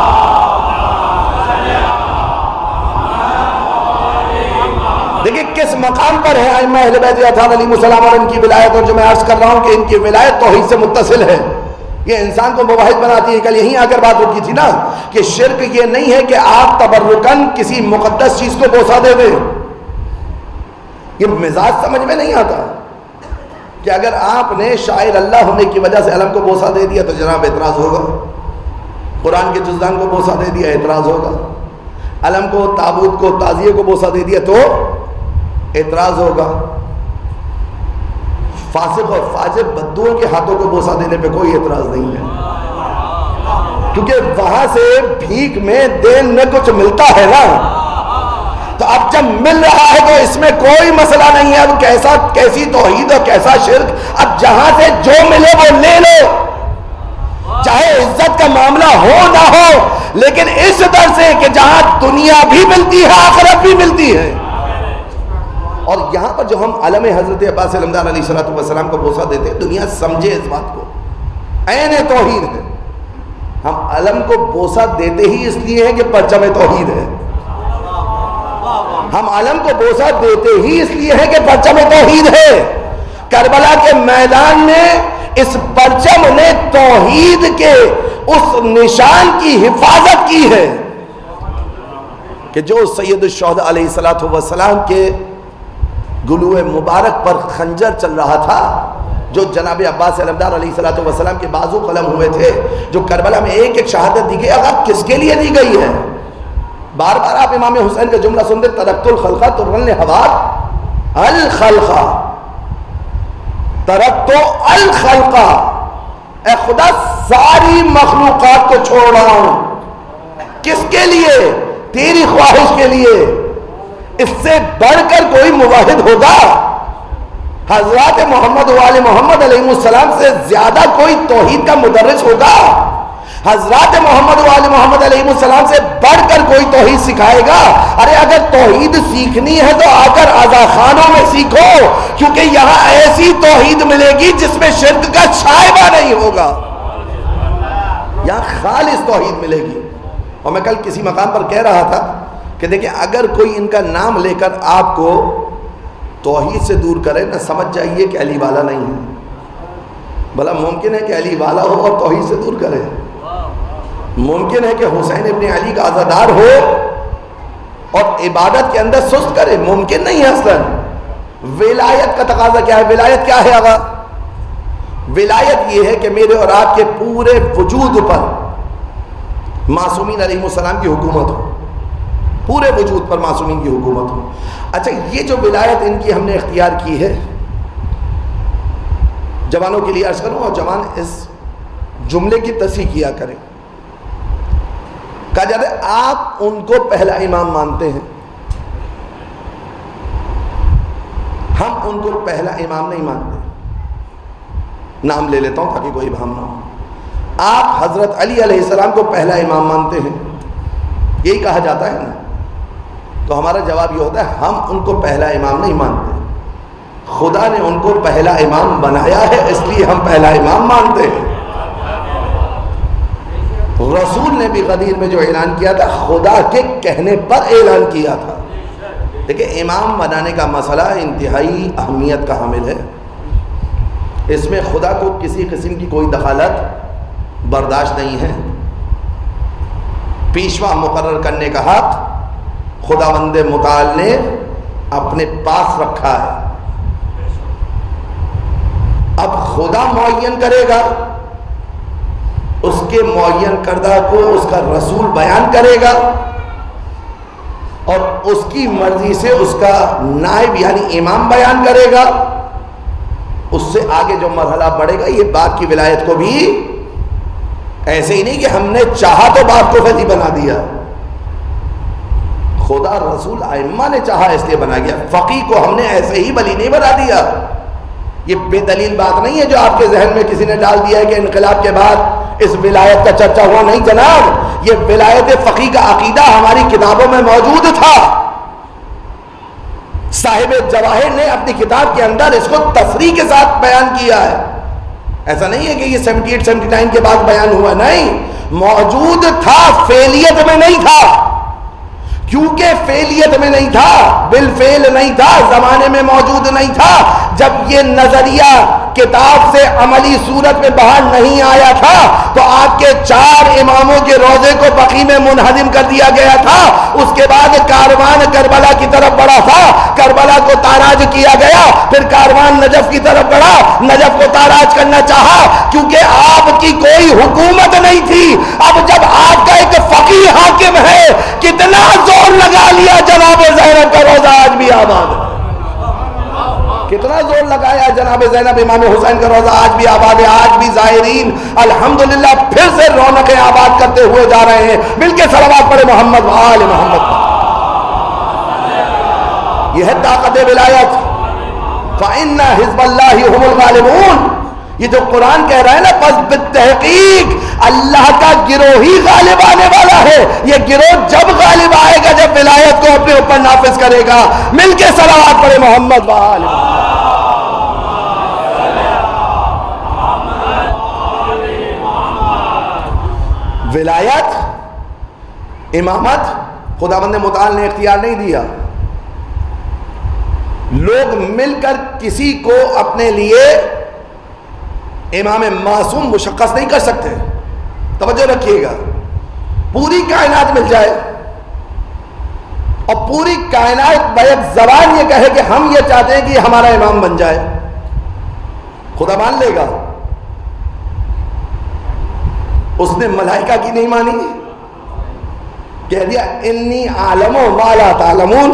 دیکھیے کس مقام پر ہے ائمہ اہل بیت اطہار علیہ السلام اور ان کی ولایت. اور جو میں عرض کر رہا ہوں کہ ان کی ولایت توحید سے متصل ہے، یہ انسان کو مواحد بناتی ہے. کل یہیں آ کر بات رکی تھی نا کہ شرک یہ نہیں ہے کہ آپ تبرکن کسی مقدس چیز کو بوسہ دے دیں. یہ مزاج سمجھ میں نہیں آتا کہ اگر آپ نے شاعر اللہ ہونے کی وجہ سے علم کو بوسہ دے دیا تو جناب اعتراض ہوگا. قرآن کے جزدان کو بوسہ دے دیا اعتراض ہوگا. علم کو، تابوت کو، تعزیے کو بوسہ دے دیا تو اعتراض ہوگا. فاسق اور فاجر بدوؤں کے ہاتھوں کو بوسہ دینے پہ کوئی اعتراض نہیں ہے، کیونکہ وہاں سے بھیک میں دین میں کچھ ملتا ہے نا. تو اب جب مل رہا ہے تو اس میں کوئی مسئلہ نہیں ہے. اب کیسی توحید اور کیسا شرک. اب جہاں سے جو ملے وہ لے لو، چاہے عزت کا معاملہ ہو نہ ہو، لیکن اس طرح سے کہ جہاں دنیا بھی ملتی ہے آخرت بھی ملتی ہے. اور یہاں پر جو ہم علم حضرت عباس علمدار علیہ الصلوۃ والسلام کو بوسہ دیتے ہیں، دنیا سمجھے اس بات کو، عین توحید ہے. ہم علم کو بوسہ دیتے ہی اس لیے ہے کہ پرچم توحید ہے. ہم علم کو بوسہ دیتے ہی اس لیے ہے کہ پرچم توحید ہے. کربلا کے میدان میں اس پرچم نے توحید کے اس نشان کی حفاظت کی ہے کہ جو سید الشہداء علیہ الصلوۃ والسلام کے گلوئے مبارک پر خنجر چل رہا تھا، جو جناب عباس علمدار علیہ الصلوۃ والسلام کے بازو قلم ہوئے تھے، جو کربلا میں ایک ایک شہادت دی گئی، اب کس کے لیے دی گئی ہے؟ بار بار آپ امام حسین کا جملہ سنتے، ترکت الخلقہ ترن لحوار الخلقہ، ترکت الخلقہ، اے خدا ساری مخلوقات کو چھوڑ رہا ہوں. کس کے لیے؟ تیری خواہش کے لیے. اس سے بڑھ کر کوئی موحد ہوگا؟ حضرات محمد و آل محمد علیہ السلام سے زیادہ کوئی توحید کا مدرس ہوگا؟ حضرات محمد و آل محمد علیہ السلام سے بڑھ کر کوئی توحید سکھائے گا؟ ارے اگر توحید سیکھنی ہے تو آ کر آزا خانوں میں سیکھو، کیونکہ یہاں ایسی توحید ملے گی جس میں شرک کا شائبہ نہیں ہوگا، یہاں خالص توحید ملے گی۔ اور میں کل کسی مقام پر کہہ رہا تھا کہ دیکھیں اگر کوئی ان کا نام لے کر آپ کو توحید سے دور کرے نہ، سمجھ جائیے کہ علی والا نہیں ہے۔ بھلا ممکن ہے کہ علی والا ہو اور توحید سے دور کرے؟ ممکن ہے کہ حسین ابن علی کا عزادار ہو اور عبادت کے اندر سست کرے؟ ممکن نہیں ہے اصلاً۔ ولایت کا تقاضا کیا ہے؟ ولایت کیا ہے آقا؟ ولایت یہ ہے کہ میرے اور آپ کے پورے وجود پر معصومین علیہ السلام کی حکومت ہو، پورے وجود پر معصومین کی حکومت ہو۔ اچھا، یہ جو ولایت ان کی ہم نے اختیار کی ہے، جوانوں کے لیے عرض کروں اور جوان اس جملے کی تصحیح کیا کریں۔ کہا جاتا ہے آپ ان کو پہلا امام مانتے ہیں، ہم ان کو پہلا امام نہیں مانتے۔ نام لے لیتا ہوں تاکہ کوئی ابہام نہ ہو۔ آپ حضرت علی علیہ السلام کو پہلا امام مانتے ہیں، یہی کہا جاتا ہے نا؟ تو ہمارا جواب یہ ہوتا ہے ہم ان کو پہلا امام نہیں مانتے، خدا نے ان کو پہلا امام بنایا ہے، اس لیے ہم پہلا امام مانتے ہیں۔ رسول نے بھی غدیر میں جو اعلان کیا تھا خدا کے کہنے پر اعلان کیا تھا۔ دیکھیں امام بنانے کا مسئلہ انتہائی اہمیت کا حامل ہے، اس میں خدا کو کسی قسم کی کوئی دخالت برداشت نہیں ہے۔ پیشوا مقرر کرنے کا حق خداوند متعال نے اپنے پاس رکھا ہے۔ اب خدا معین کرے گا، اس کے معین کردہ کو اس کا رسول بیان کرے گا اور اس کی مرضی سے اس کا نائب یعنی امام بیان کرے گا۔ اس سے آگے جو مرحلہ بڑھے گا یہ باپ کی ولایت کو بھی ایسے ہی نہیں کہ ہم نے چاہا تو باپ کو ولی بنا دیا، خدا رسول ائمہ نے چاہا اس لیے بنا گیا۔ فقیہ کو ہم نے ایسے ہی ولی نہیں بنا دیا۔ یہ بے دلیل بات نہیں ہے جو آپ کے ذہن میں کسی نے ڈال دیا ہے کہ انقلاب کے بعد اس ولایت کا چرچا ہوا۔ نہیں جناب، یہ ولایت فقیہ کا عقیدہ ہماری کتابوں میں موجود تھا۔ صاحب جواہر نے اپنی کتاب کے اندر اس کو تصریح کے ساتھ بیان کیا ہے۔ ایسا نہیں ہے کہ یہ 78 79 کے بعد بیان ہوا، نہیں، موجود تھا، فعلیت میں نہیں تھا۔ کیونکہ فعلیت میں نہیں تھا، بالفعل نہیں تھا، زمانے میں موجود نہیں تھا، جب یہ نظریہ کتاب سے عملی صورت میں باہر نہیں آیا تھا تو آپ کے 4 اماموں کے روضے کو بقیع میں منہدم کر دیا گیا تھا۔ اس کے بعد کاروان کربلا کی طرف بڑھا تھا، کربلا کو تاراج کیا گیا، پھر کاروان نجف کی طرف بڑھا، نجف کو تاراج کرنا چاہا کیونکہ آپ کی کوئی حکومت نہیں تھی۔ اب جب آپ کا ایک فقیہ حاکم ہے، کتنا زور لگا لیا جناب زینب کا روضہ آج بھی آباد ہے، کتنا زور لگایا جناب زینب امام حسین کا روضہ آج بھی آباد ہے۔ آج بھی زائرین الحمدللہ پھر سے رونقیں آباد کرتے ہوئے جا رہے ہیں۔ مل کے صلوات پڑھے محمد و آل محمد۔ یہ ہے طاقت ولایت۔ فَإِنَّ حِزْبَ اللَّهِ هُمُ الْغَالِبُونَ۔ یہ جو قرآن کہہ رہا ہے نا، پس بالتحقیق اللہ کا گروہ ہی غالب آنے والا ہے۔ یہ گروہ جب غالب آئے گا جب ولایت کو اپنے اوپر نافذ کرے گا۔ مل کے صلوات پڑھے محمد و آل محمد۔ ولایت، امامت خداوند متعال نے اختیار نہیں دیا۔ لوگ مل کر کسی کو اپنے لیے امام معصوم مشخص نہیں کر سکتے۔ توجہ رکھیے گا، پوری کائنات مل جائے اور پوری کائنات بیک زبان یہ کہے کہ ہم یہ چاہتے ہیں کہ ہمارا امام بن جائے، خدا مان لے گا؟ اس نے ملائکہ کی نہیں مانی، کہہ دیا انی عالم ما لا تعلمون۔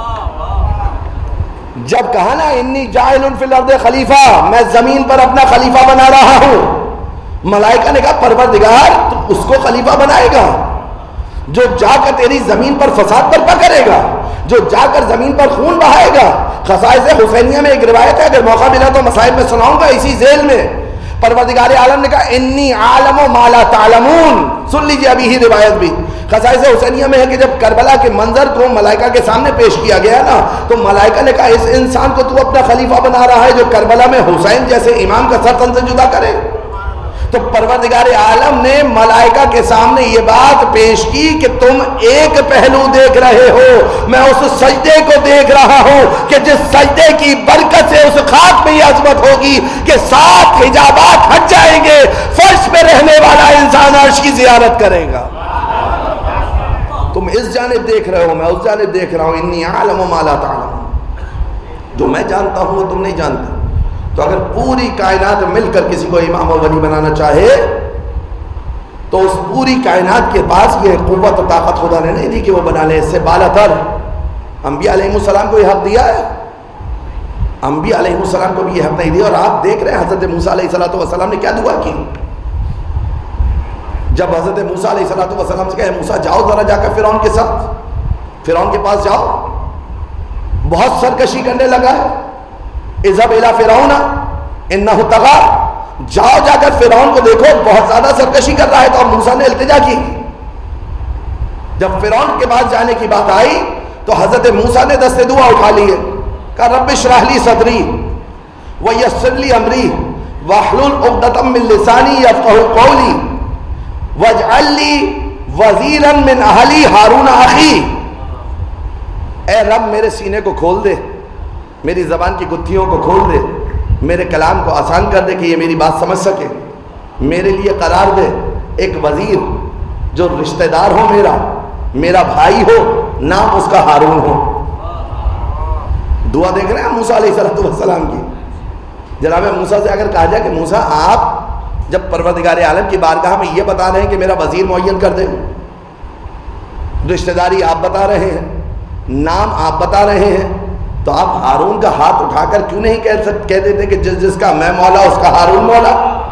جب کہا نا انی جاعل فی الارض خلیفہ، میں زمین پر اپنا خلیفہ بنا رہا ہوں، ملائکہ نے کہا پروردگار تو اس کو خلیفہ بنائے گا جو جا کر تیری زمین پر فساد برپا کرے گا، جو جا کر زمین پر خون بہائے گا۔ خصائص حسینیہ میں ایک روایت ہے، اگر موقع ملا تو مصائب میں سناؤں گا اسی ذیل میں۔ پروردگار عالم نے کہا انی عالم ما لا تعلمون. سن لیجیے ابھی ہی روایت بھی خصائص حسینیہ میں ہے کہ جب کربلا کے منظر کو ملائکہ کے سامنے پیش کیا گیا نا تو ملائکہ نے کہا اس انسان کو تو اپنا خلیفہ بنا رہا ہے جو کربلا میں حسین جیسے امام کا سر تن سے جدا کرے. تو پروردگار عالم نے ملائکہ کے سامنے یہ بات پیش کی کہ تم ایک پہلو دیکھ رہے ہو، میں اس سجدے کو دیکھ رہا ہوں کہ جس سجدے کی برکت سے اس خاک میں یہ عظمت ہوگی کہ 7 حجابات ہٹ جائیں گے، فرش پہ رہنے والا انسان عرش کی زیارت کرے گا. تم اس جانب دیکھ رہے ہو، میں اس جانب دیکھ رہا ہوں. انی عالم ما لا تعلمون. جو میں جانتا ہوں وہ تم نہیں جانتے. تو اگر پوری کائنات مل کر کسی کو امام و ولی بنانا چاہے تو اس پوری کائنات کے پاس یہ قوت و طاقت خدا نے نہیں دی کہ وہ بنا لے. اس سے بالا تر انبیاء علیہ السلام کو یہ حق دیا ہے؟ انبیاء علیہ السلام کو بھی یہ حق نہیں دیا. اور آپ دیکھ رہے ہیں حضرت موسیٰ علیہ السلام نے کیا دعا کی جب حضرت موسیٰ علیہ السلام سے کہے موسیٰ جاؤ ذرا جا کر فرعون کے ساتھ، فرعون کے پاس جاؤ، بہت سرکشی کرنے لگا ہے. اذهب الى فرعون انه طغى. جاؤ جا کر فرعون کو دیکھو بہت زیادہ سرکشی کر رہا ہے. تو موسیٰ نے التجا کی. جب فرعون کے پاس جانے کی بات آئی تو حضرت موسیٰ نے دست دعا اٹھا لیے، کہا رب اشرح لی صدری ویسر لی امری واحلل عقدۃ من لسانی یفقهوا قولی واجعل لی وزیرا من اہلی ہارون اخی. اے رب میرے سینے کو کھول دے، میری زبان کی گتھیوں کو کھول دے، میرے کلام کو آسان کر دے کہ یہ میری بات سمجھ سکے. میرے لیے قرار دے ایک وزیر جو رشتہ دار ہو، میرا بھائی ہو، نام اس کا ہارون ہو. دعا دیکھ رہے ہیں موسیٰ علیہ السلام کی. جناب موسیٰ سے اگر کہا جائے کہ موسیٰ آپ جب پروردگار عالم کی بارگاہ میں یہ بتا رہے ہیں کہ میرا وزیر معین کر دیں، رشتہ داری آپ بتا رہے ہیں، نام آپ بتا رہے ہیں، تو آپ ہارون کا ہاتھ اٹھا کر کیوں نہیں کہہ دیتے کہ جس کا میں مولا اس کا ہارون مولا؟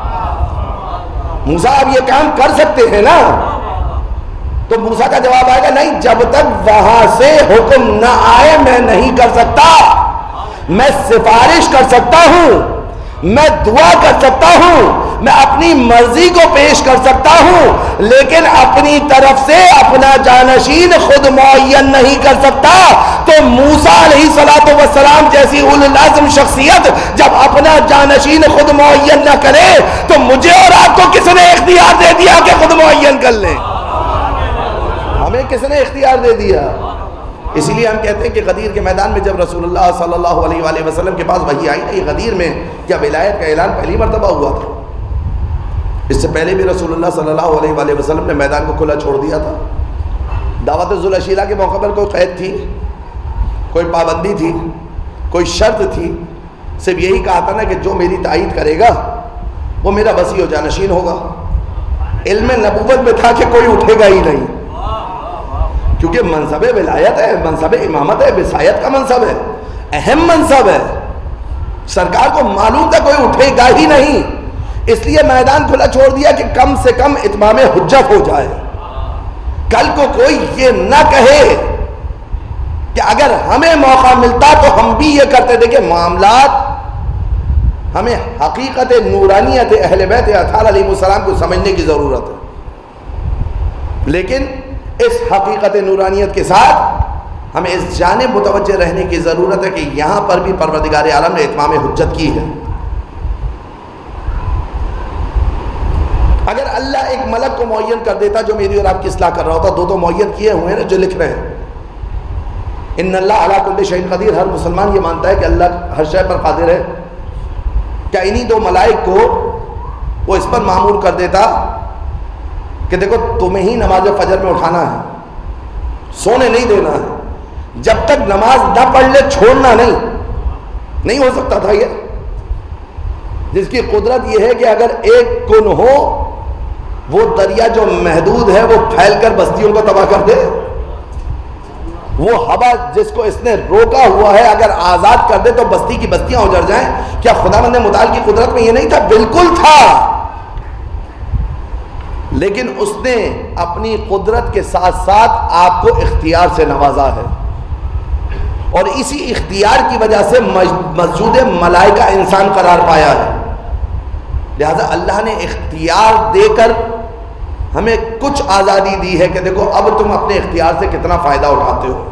موسیٰ آپ یہ کام کر سکتے ہیں نا. تو موسیٰ کا جواب آئے گا نہیں، جب تک وہاں سے حکم نہ آئے میں نہیں کر سکتا. میں سفارش کر سکتا ہوں، میں دعا کر سکتا ہوں، میں اپنی مرضی کو پیش کر سکتا ہوں، لیکن اپنی طرف سے اپنا جانشین خود معین نہیں کر سکتا. تو موسیٰ علیہ السلام جیسی اولو العزم شخصیت جب اپنا جانشین خود معین نہ کرے تو مجھے اور آپ کو کس نے اختیار دے دیا کہ خود معین کر لیں؟ ہمیں کس نے اختیار دے دیا؟ اسی لیے ہم کہتے ہیں کہ غدیر کے میدان میں جب رسول اللہ صلی اللہ علیہ وآلہ وسلم کے پاس وحی آئی نا، یہ غدیر میں کیا ولایت کا اعلان پہلی مرتبہ ہوا تھا؟ اس سے پہلے بھی رسول اللہ صلی اللہ علیہ وآلہ وسلم نے میدان کو کھلا چھوڑ دیا تھا. دعوت ذوالشیلہ کے موقع پر کوئی قید تھی، کوئی پابندی تھی، کوئی شرط تھی؟ صرف یہی کہا تھا نا کہ جو میری تائید کرے گا وہ میرا وسیع و جانشین ہوگا. علم نبوت میں تھا کہ کوئی اٹھے گا ہی نہیں، کیونکہ منصب ولایت ہے، منصب امامت ہے، وصایت کا منصب ہے، اہم منصب ہے. سرکار کو معلوم تھا کوئی اٹھے گا ہی نہیں، اس لیے میدان کھلا چھوڑ دیا کہ کم سے کم اتمام حجت ہو جائے. کل کو کوئی یہ نہ کہے کہ اگر ہمیں موقع ملتا تو ہم بھی یہ کرتے تھے. کہ معاملات ہمیں حقیقت نورانیت اہل بیت اطہار علیہ السلام کو سمجھنے کی ضرورت ہے، لیکن اس حقیقت نورانیت کے ساتھ ہمیں اس جانب متوجہ رہنے کی ضرورت ہے کہ یہاں پر بھی پروردگار عالم نے اتمام حجت کی ہے. اگر اللہ ایک ملک کو معین کر دیتا جو میری اور آپ کی اصلاح کر رہا ہوتا، دو تو معین کیے ہوئے ہیں جو لکھ رہے ہیں. ان اللہ علی کل شیء قدیر، ہر مسلمان یہ مانتا ہے کہ اللہ ہر شے پر قادر ہے. کیا انہی دو ملائک کو وہ اس پر معمور کر دیتا کہ دیکھو تمہیں ہی نماز فجر میں اٹھانا ہے، سونے نہیں دینا ہے، جب تک نماز نہ پڑھ لے چھوڑنا نہیں ہو سکتا تھا؟ یہ جس کی قدرت یہ ہے کہ اگر ایک کن ہو وہ دریا جو محدود ہے وہ پھیل کر بستیوں کو تباہ کر دے. وہ ہوا جس کو اس نے روکا ہوا ہے اگر آزاد کر دے تو بستی کی بستیاں اجڑ جائیں. کیا خداوند متعال کی قدرت میں یہ نہیں تھا؟ بالکل تھا، لیکن اس نے اپنی قدرت کے ساتھ ساتھ آپ کو اختیار سے نوازا ہے، اور اسی اختیار کی وجہ سے مسجود ملائکہ انسان قرار پایا ہے. لہذا اللہ نے اختیار دے کر ہمیں کچھ آزادی دی ہے کہ دیکھو اب تم اپنے اختیار سے کتنا فائدہ اٹھاتے ہو،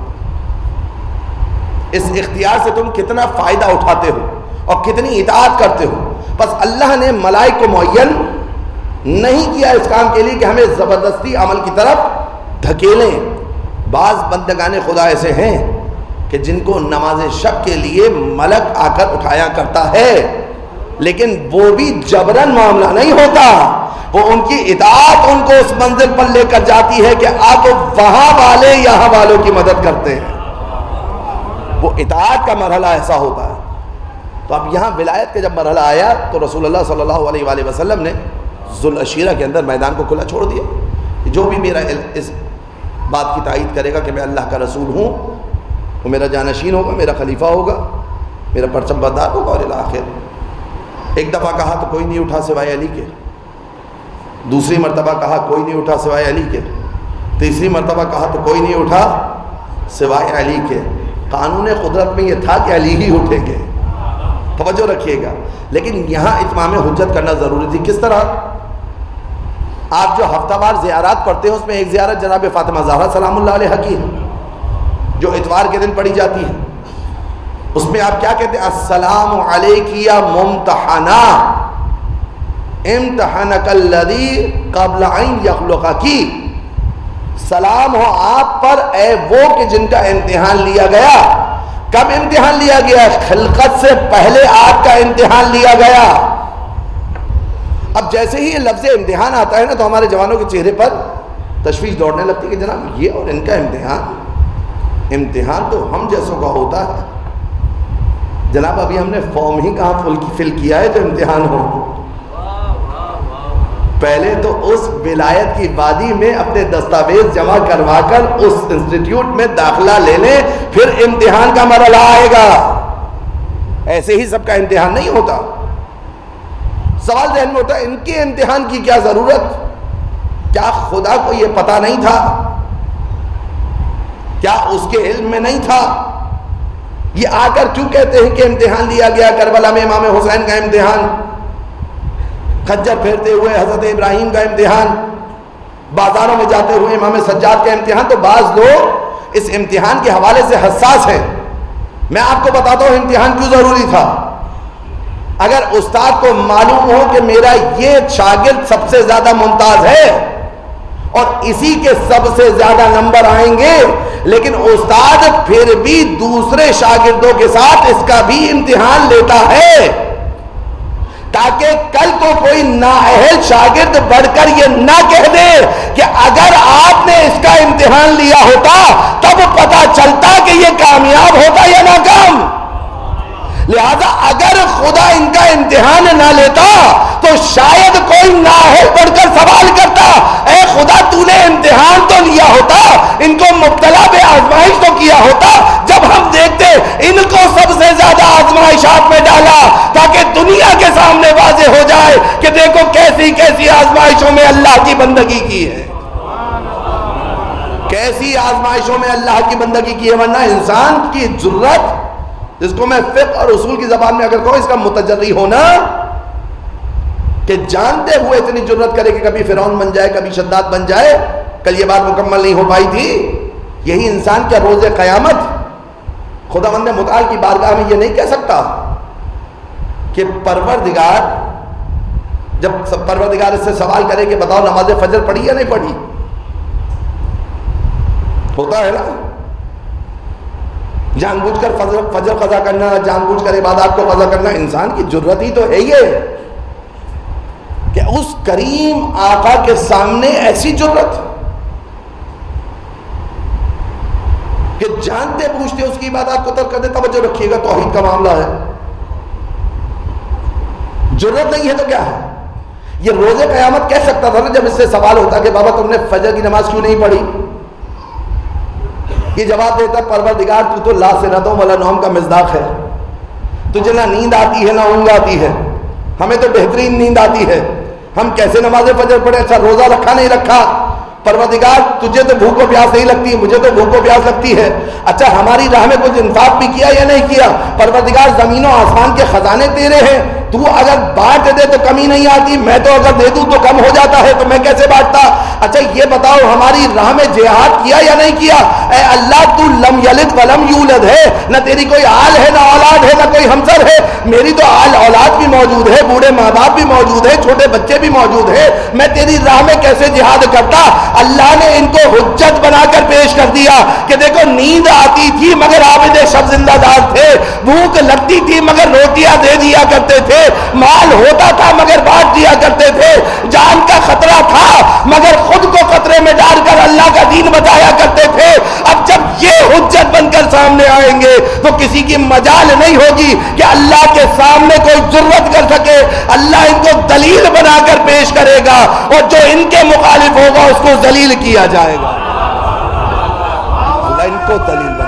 اس اختیار سے تم کتنا فائدہ اٹھاتے ہو اور کتنی اطاعت کرتے ہو. بس اللہ نے ملائک کو معین نہیں کیا اس کام کے لیے کہ ہمیں زبردستی عمل کی طرف دھکیلیں. بعض بندگان خدا ایسے ہیں کہ جن کو نماز شب کے لیے ملک آ کر اٹھایا کرتا ہے، لیکن وہ بھی جبرن معاملہ نہیں ہوتا، وہ ان کی اطاعت ان کو اس منزل پر لے کر جاتی ہے کہ آپ وہاں والے یہاں والوں کی مدد کرتے ہیں. وہ اطاعت کا مرحلہ ایسا ہوتا ہے. تو اب یہاں ولایت کا جب مرحلہ آیا تو رسول اللہ صلی اللہ علیہ وآلہ وسلم نے ذوالعشیرہ کے اندر میدان کو کھلا چھوڑ دیا. جو بھی میرا اس بات کی تائید کرے گا کہ میں اللہ کا رسول ہوں، وہ میرا جانشین ہوگا، میرا خلیفہ ہوگا، میرا پرچم بردار ہوگا. اور الاخر ایک دفعہ کہا تو کوئی نہیں اٹھا سوائے علی کے، دوسری مرتبہ کہا کوئی نہیں اٹھا سوائے علی کے، تیسری مرتبہ کہا تو کوئی نہیں اٹھا سوائے علی کے. قانون قدرت میں یہ تھا کہ علی ہی اٹھیں گے، توجہ رکھیے گا. لیکن یہاں اتمام حجت کرنا ضروری تھی. کس طرح؟ آپ جو ہفتہ وار زیارات پڑھتے ہیں اس میں ایک زیارت جناب فاطمہ زہرا سلام اللہ علیہ کی ہے جو اتوار کے دن پڑھی جاتی ہے. اس میں آپ کیا کہتے ہیں؟ السلام علیک یا ممتحنہ امتحنک الذی قبل ان یخلقک. سلام ہو آپ پر اے وہ کہ جن کا امتحان لیا گیا. کب امتحان لیا گیا؟ خلقت سے پہلے آپ کا امتحان لیا گیا. اب جیسے ہی یہ لفظ امتحان آتا ہے نا تو ہمارے جوانوں کے چہرے پر تشویش دوڑنے لگتی ہے کہ جناب یہ اور ان کا امتحان تو ہم جیسوں کا ہوتا ہے. جناب ابھی ہم نے فارم ہی کہاں فل کیا ہے جو امتحان ہو. پہلے تو اس ولایت کی وادی میں اپنے دستاویز جمع کروا کر اس انسٹیٹیوٹ میں داخلہ لے لیں، پھر امتحان کا مرحلہ آئے گا. ایسے ہی سب کا امتحان نہیں ہوتا. سوال ذہن میں ہوتا ہے ان کے امتحان کی کیا ضرورت؟ کیا خدا کو یہ پتہ نہیں تھا؟ کیا اس کے علم میں نہیں تھا؟ یہ آ کر کیوں کہتے ہیں کہ امتحان لیا گیا؟ کربلا میں امام حسین کا امتحان، خنجر پھیرتے ہوئے حضرت ابراہیم کا امتحان، بازاروں میں جاتے ہوئے امام سجاد کا امتحان. تو بعض لوگ اس امتحان کے حوالے سے حساس ہیں. میں آپ کو بتاتا ہوں امتحان کیوں ضروری تھا. اگر استاد کو معلوم ہو کہ میرا یہ شاگرد سب سے زیادہ ممتاز ہے اور اسی کے سب سے زیادہ نمبر آئیں گے، لیکن استاد پھر بھی دوسرے شاگردوں کے ساتھ اس کا بھی امتحان لیتا ہے تاکہ کل کو کوئی نااہل شاگرد بڑھ کر یہ نہ کہہ دے کہ اگر آپ نے اس کا امتحان لیا ہوتا تب پتہ چلتا کہ یہ کامیاب ہوتا یا ناکام. لہذا اگر خدا ان کا امتحان نہ لیتا تو شاید کوئی نااہل بڑھ کر سوال کرتا، اے خدا تو نے امتحان تو لیا ہوتا، ان کو مبتلا بے آزمائش تو کیا ہوتا. جب ہم دیکھتے ان کو سب سے زیادہ آزمائشات میں ڈالا تاکہ دنیا کے سامنے واضح ہو جائے کہ دیکھو کیسی کیسی آزمائشوں میں اللہ کی بندگی کی ہے، کیسی آزمائشوں میں اللہ کی بندگی کی ہے. ورنہ انسان کی جرت، جس کو میں فقہ اور اصول کی زبان میں اگر کہوں اس کا متجری ہونا، کہ جانتے ہوئے اتنی جرت کرے کہ کبھی فرعون بن جائے کبھی شداد بن جائے. کل یہ بات مکمل نہیں ہو پائی تھی. یہی انسان کیا روز قیامت خداوند متعال کی بارگاہ میں یہ نہیں کہہ سکتا کہ پروردگار، جب پروردگار اس سے سوال کرے کہ بتاؤ نماز فجر پڑھی یا نہیں پڑھی؟ ہوتا ہے نا، جان بوجھ کر فجر قضا کرنا، جان بوجھ کر عبادات کو قضا کرنا. انسان کی جرت ہی تو ہے یہ کہ اس کریم آقا کے سامنے ایسی جرت کہ جانتے پوچھتے اس کی عبادات کو ترک کر دے. توجہ رکھیے گا، توحید کا معاملہ ہے. جرت نہیں ہے تو کیا ہے؟ یہ روز قیامت کہہ سکتا تھا نا جب اس سے سوال ہوتا کہ بابا تم نے فجر کی نماز کیوں نہیں پڑھی؟ یہ جواب دیتا پروردگار تو لا سنتوں ولا نوم کا مصداق ہے، تجھے نہ نیند آتی ہے نہ اونگ آتی ہے، ہمیں تو بہترین نیند آتی ہے، ہم کیسے نماز فجر پڑھیں؟ اچھا روزہ رکھا نہیں رکھا؟ پروردگار تجھے تو بھوک و پیاس نہیں لگتی، مجھے تو بھوک و پیاس لگتی ہے. اچھا ہماری راہ میں کچھ انفاق بھی کیا یا نہیں کیا؟ پروردگار زمین و آسمان کے خزانے تیرے ہیں، تو اگر بانٹ دے تو کمی نہیں آتی، میں تو اگر دے دوں تو کم ہو جاتا ہے، تو میں کیسے بانٹتا؟ اچھا یہ بتاؤ ہماری راہ میں جہاد کیا یا نہیں کیا؟ اے اللہ تو لم یلد ولم یولد ہے، نہ تیری کوئی آل ہے نہ اولاد ہے نہ کوئی ہمسر ہے، میری تو آل اولاد بھی موجود ہے، بوڑھے ماں باپ بھی موجود ہے، چھوٹے بچے بھی موجود ہیں، میں تیری راہ میں کیسے جہاد کرتا؟ اللہ نے ان کو حجت بنا کر پیش کر دیا کہ دیکھو نیند آتی تھی مگر عابد شب زندہ دار تھے، بھوک لگتی تھی مگر روٹیاں دے دیا کرتے تھے، مال ہوتا تھا مگر بانٹ دیا کرتے تھے، جان کا خطرہ تھا مگر خود کو خطرے میں ڈال کر اللہ کا دین بتایا کرتے تھے۔ اب جب یہ حجت بن کر سامنے آئیں گے تو کسی کی مجال نہیں ہوگی کہ اللہ کے سامنے کوئی جرت کر سکے، اللہ ان کو دلیل بنا کر پیش کرے گا اور جو ان کے مخالف ہوگا اس کو ذلیل کیا جائے گا، اللہ ان کو دلیل بنائے گا۔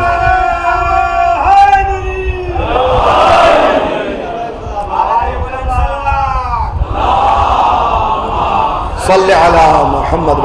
صلی علی محمد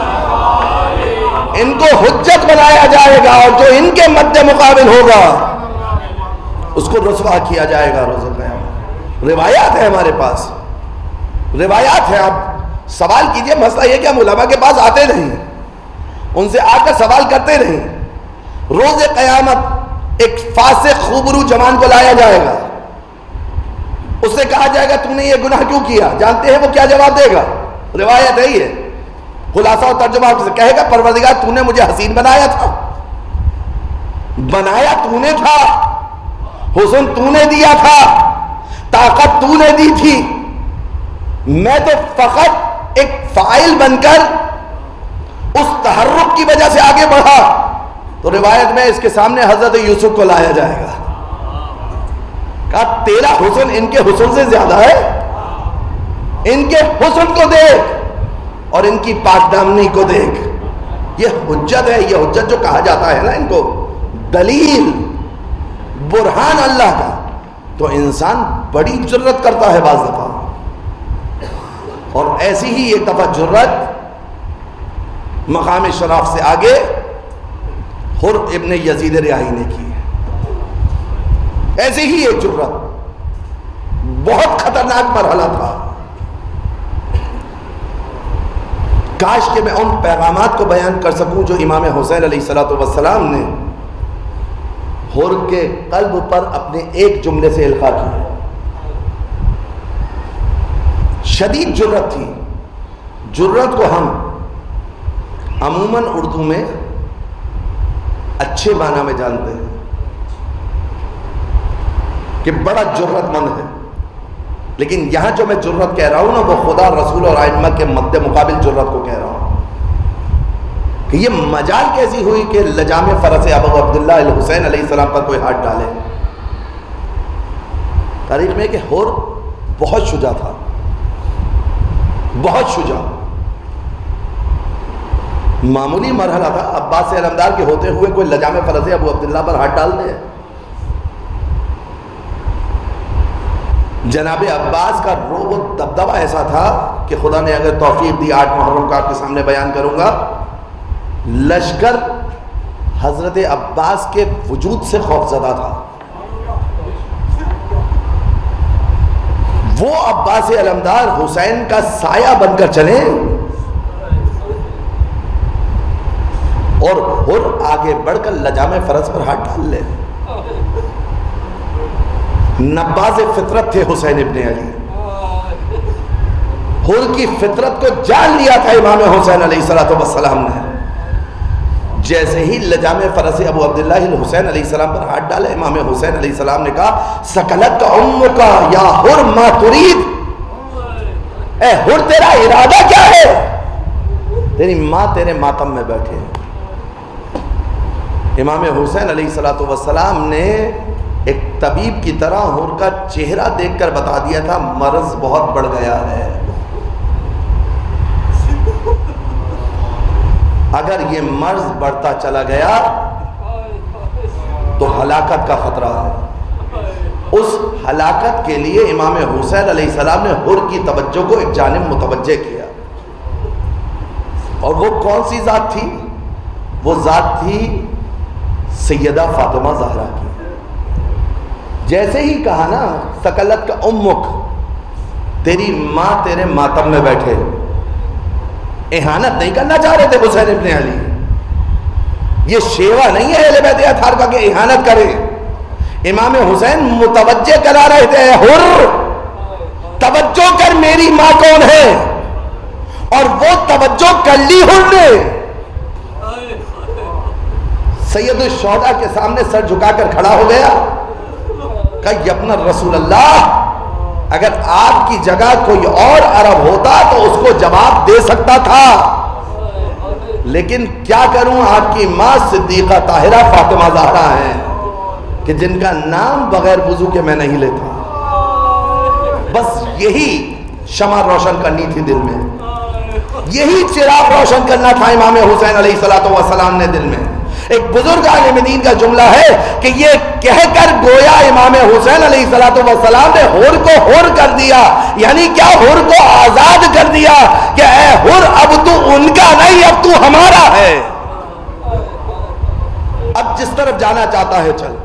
ان کو حجت بنایا جائے گا اور جو ان کے مد مقابل ہوگا اس کو رسوا کیا جائے گا روز قیامت۔ روایات ہے ہمارے پاس، روایات ہے۔ آپ سوال کیجئے، مسئلہ یہ کہ ہم علماء کے پاس آتے نہیں، ان سے آ کر سوال کرتے نہیں۔ روز قیامت ایک فاسق خوبرو جوان کو لایا جائے گا، اس سے کہا جائے گا تم نے یہ گناہ کیوں کیا؟ جانتے ہیں وہ کیا جواب دے گا؟ روایت ہے یہ، خلاصہ و ترجمہ سے کہے گا پروردگار تو نے مجھے حسین بنایا تھا، بنایا تو نے تھا، حسن تو نے دیا تھا، طاقت تو نے دی تھی، میں تو فقط ایک فاعل بن کر اس تحرک کی وجہ سے آگے بڑھا۔ تو روایت میں اس کے سامنے حضرت یوسف کو لایا جائے گا، کہا تیرا حسن ان کے حسن سے زیادہ ہے، ان کے حسن کو دیکھ اور ان کی پاک دامنی کو دیکھ۔ یہ حجت ہے، یہ حجت جو کہا جاتا ہے نا ان کو، دلیل برہان اللہ کا، تو انسان بڑی جرت کرتا ہے بعض دفعہ، اور ایسی ہی ایک دفعہ جرت مقام شراف سے آگے حر ابن یزید ریاحی نے کی، ایسی ہی ایک جرت، بہت خطرناک مرحلہ تھا۔ کاش کہ میں ان پیغامات کو بیان کر سکوں جو امام حسین علیہ السلام نے حر کے قلب پر اپنے ایک جملے سے القاء کیا۔ شدید جرت تھی، جرت کو ہم عموماً اردو میں اچھے معنی میں جانتے ہیں کہ بڑا جرت مند ہے، لیکن یہاں جو میں جرت کہہ رہا ہوں نا وہ خدا رسول اور ائمہ کے مد مقابل جرت کو کہہ رہا ہوں کہ یہ مجال کیسی ہوئی کہ لجام فرس ابو عبداللہ الحسین علیہ السلام پر کوئی ہاتھ ڈالے۔ تاریخ میں کہ حر بہت شجاع تھا، بہت شجاع، معمولی مرحلہ تھا، عباس سے علمدار کے ہوتے ہوئے کوئی لجام فرس ابو عبداللہ پر ہاتھ ڈال دے۔ جناب عباس کا روب و دبدبہ ایسا تھا کہ خدا نے اگر توفیق دی 8 محرم کا آپ کے سامنے بیان کروں گا، لشکر حضرت عباس کے وجود سے خوفزدہ تھا۔ وہ عباس علمدار حسین کا سایہ بن کر چلے اور حر آگے بڑھ کر لجام فرس پر ہاتھ ڈال لے۔ نباز فطرت تھے حسین ابن علی، حر کی فطرت کو جان لیا تھا امام حسین علیہ السلام نے۔ جیسے ہی لجام فرس ابو عبداللہ الحسین علیہ السلام پر ہاتھ ڈالے، امام حسین علیہ السلام نے کہا سکلت امک یا حر ما ترید، اے حر تیرا ارادہ کیا ہے؟ تیری ماں تیرے ماتم میں بیٹھے۔ امام حسین علیہ السلام نے ایک طبیب کی طرح حر کا چہرہ دیکھ کر بتا دیا تھا مرض بہت بڑھ گیا ہے، اگر یہ مرض بڑھتا چلا گیا تو ہلاکت کا خطرہ ہے۔ اس ہلاکت کے لیے امام حسین علیہ السلام نے حر کی توجہ کو ایک جانب متوجہ کیا، اور وہ کون سی ذات تھی؟ وہ ذات تھی سیدہ فاطمہ زہرا کی۔ جیسے ہی کہا نا سکلت کا امک، تیری ماں تیرے ماتم میں بیٹھے، اہانت نہیں کرنا چاہ رہے تھے حسین ابن علی. یہ شیوا نہیں ہے اہل بیت اطہار کا کہ اہانت کرے. امام حسین متوجہ کرا رہے تھے، حر توجہ کر میری ماں کون ہے، اور وہ توجہ کر لی حر نے. سید الشہداء کے سامنے سر جھکا کر کھڑا ہو گیا، کہا یبن رسول اللہ، اگر آپ کی جگہ کوئی اور عرب ہوتا تو اس کو جواب دے سکتا تھا، لیکن کیا کروں، آپ کی ماں صدیقہ طاہرہ فاطمہ زہرا ہیں کہ جن کا نام بغیر وضو کے میں نہیں لیتا. بس یہی شمع روشن کرنی تھی دل میں، یہی چراغ روشن کرنا تھا امام حسین علیہ السلام نے دل میں. ایک بزرگ عالم دین کا جملہ ہے کہ یہ کہہ کر گویا امام حسین علیہ السلام نے حر کو حر کر دیا، یعنی کیا، حر کو آزاد کر دیا کہ اے حر اب تو ان کا نہیں، اب تو ہمارا ہے، اب جس طرف جانا چاہتا ہے چل.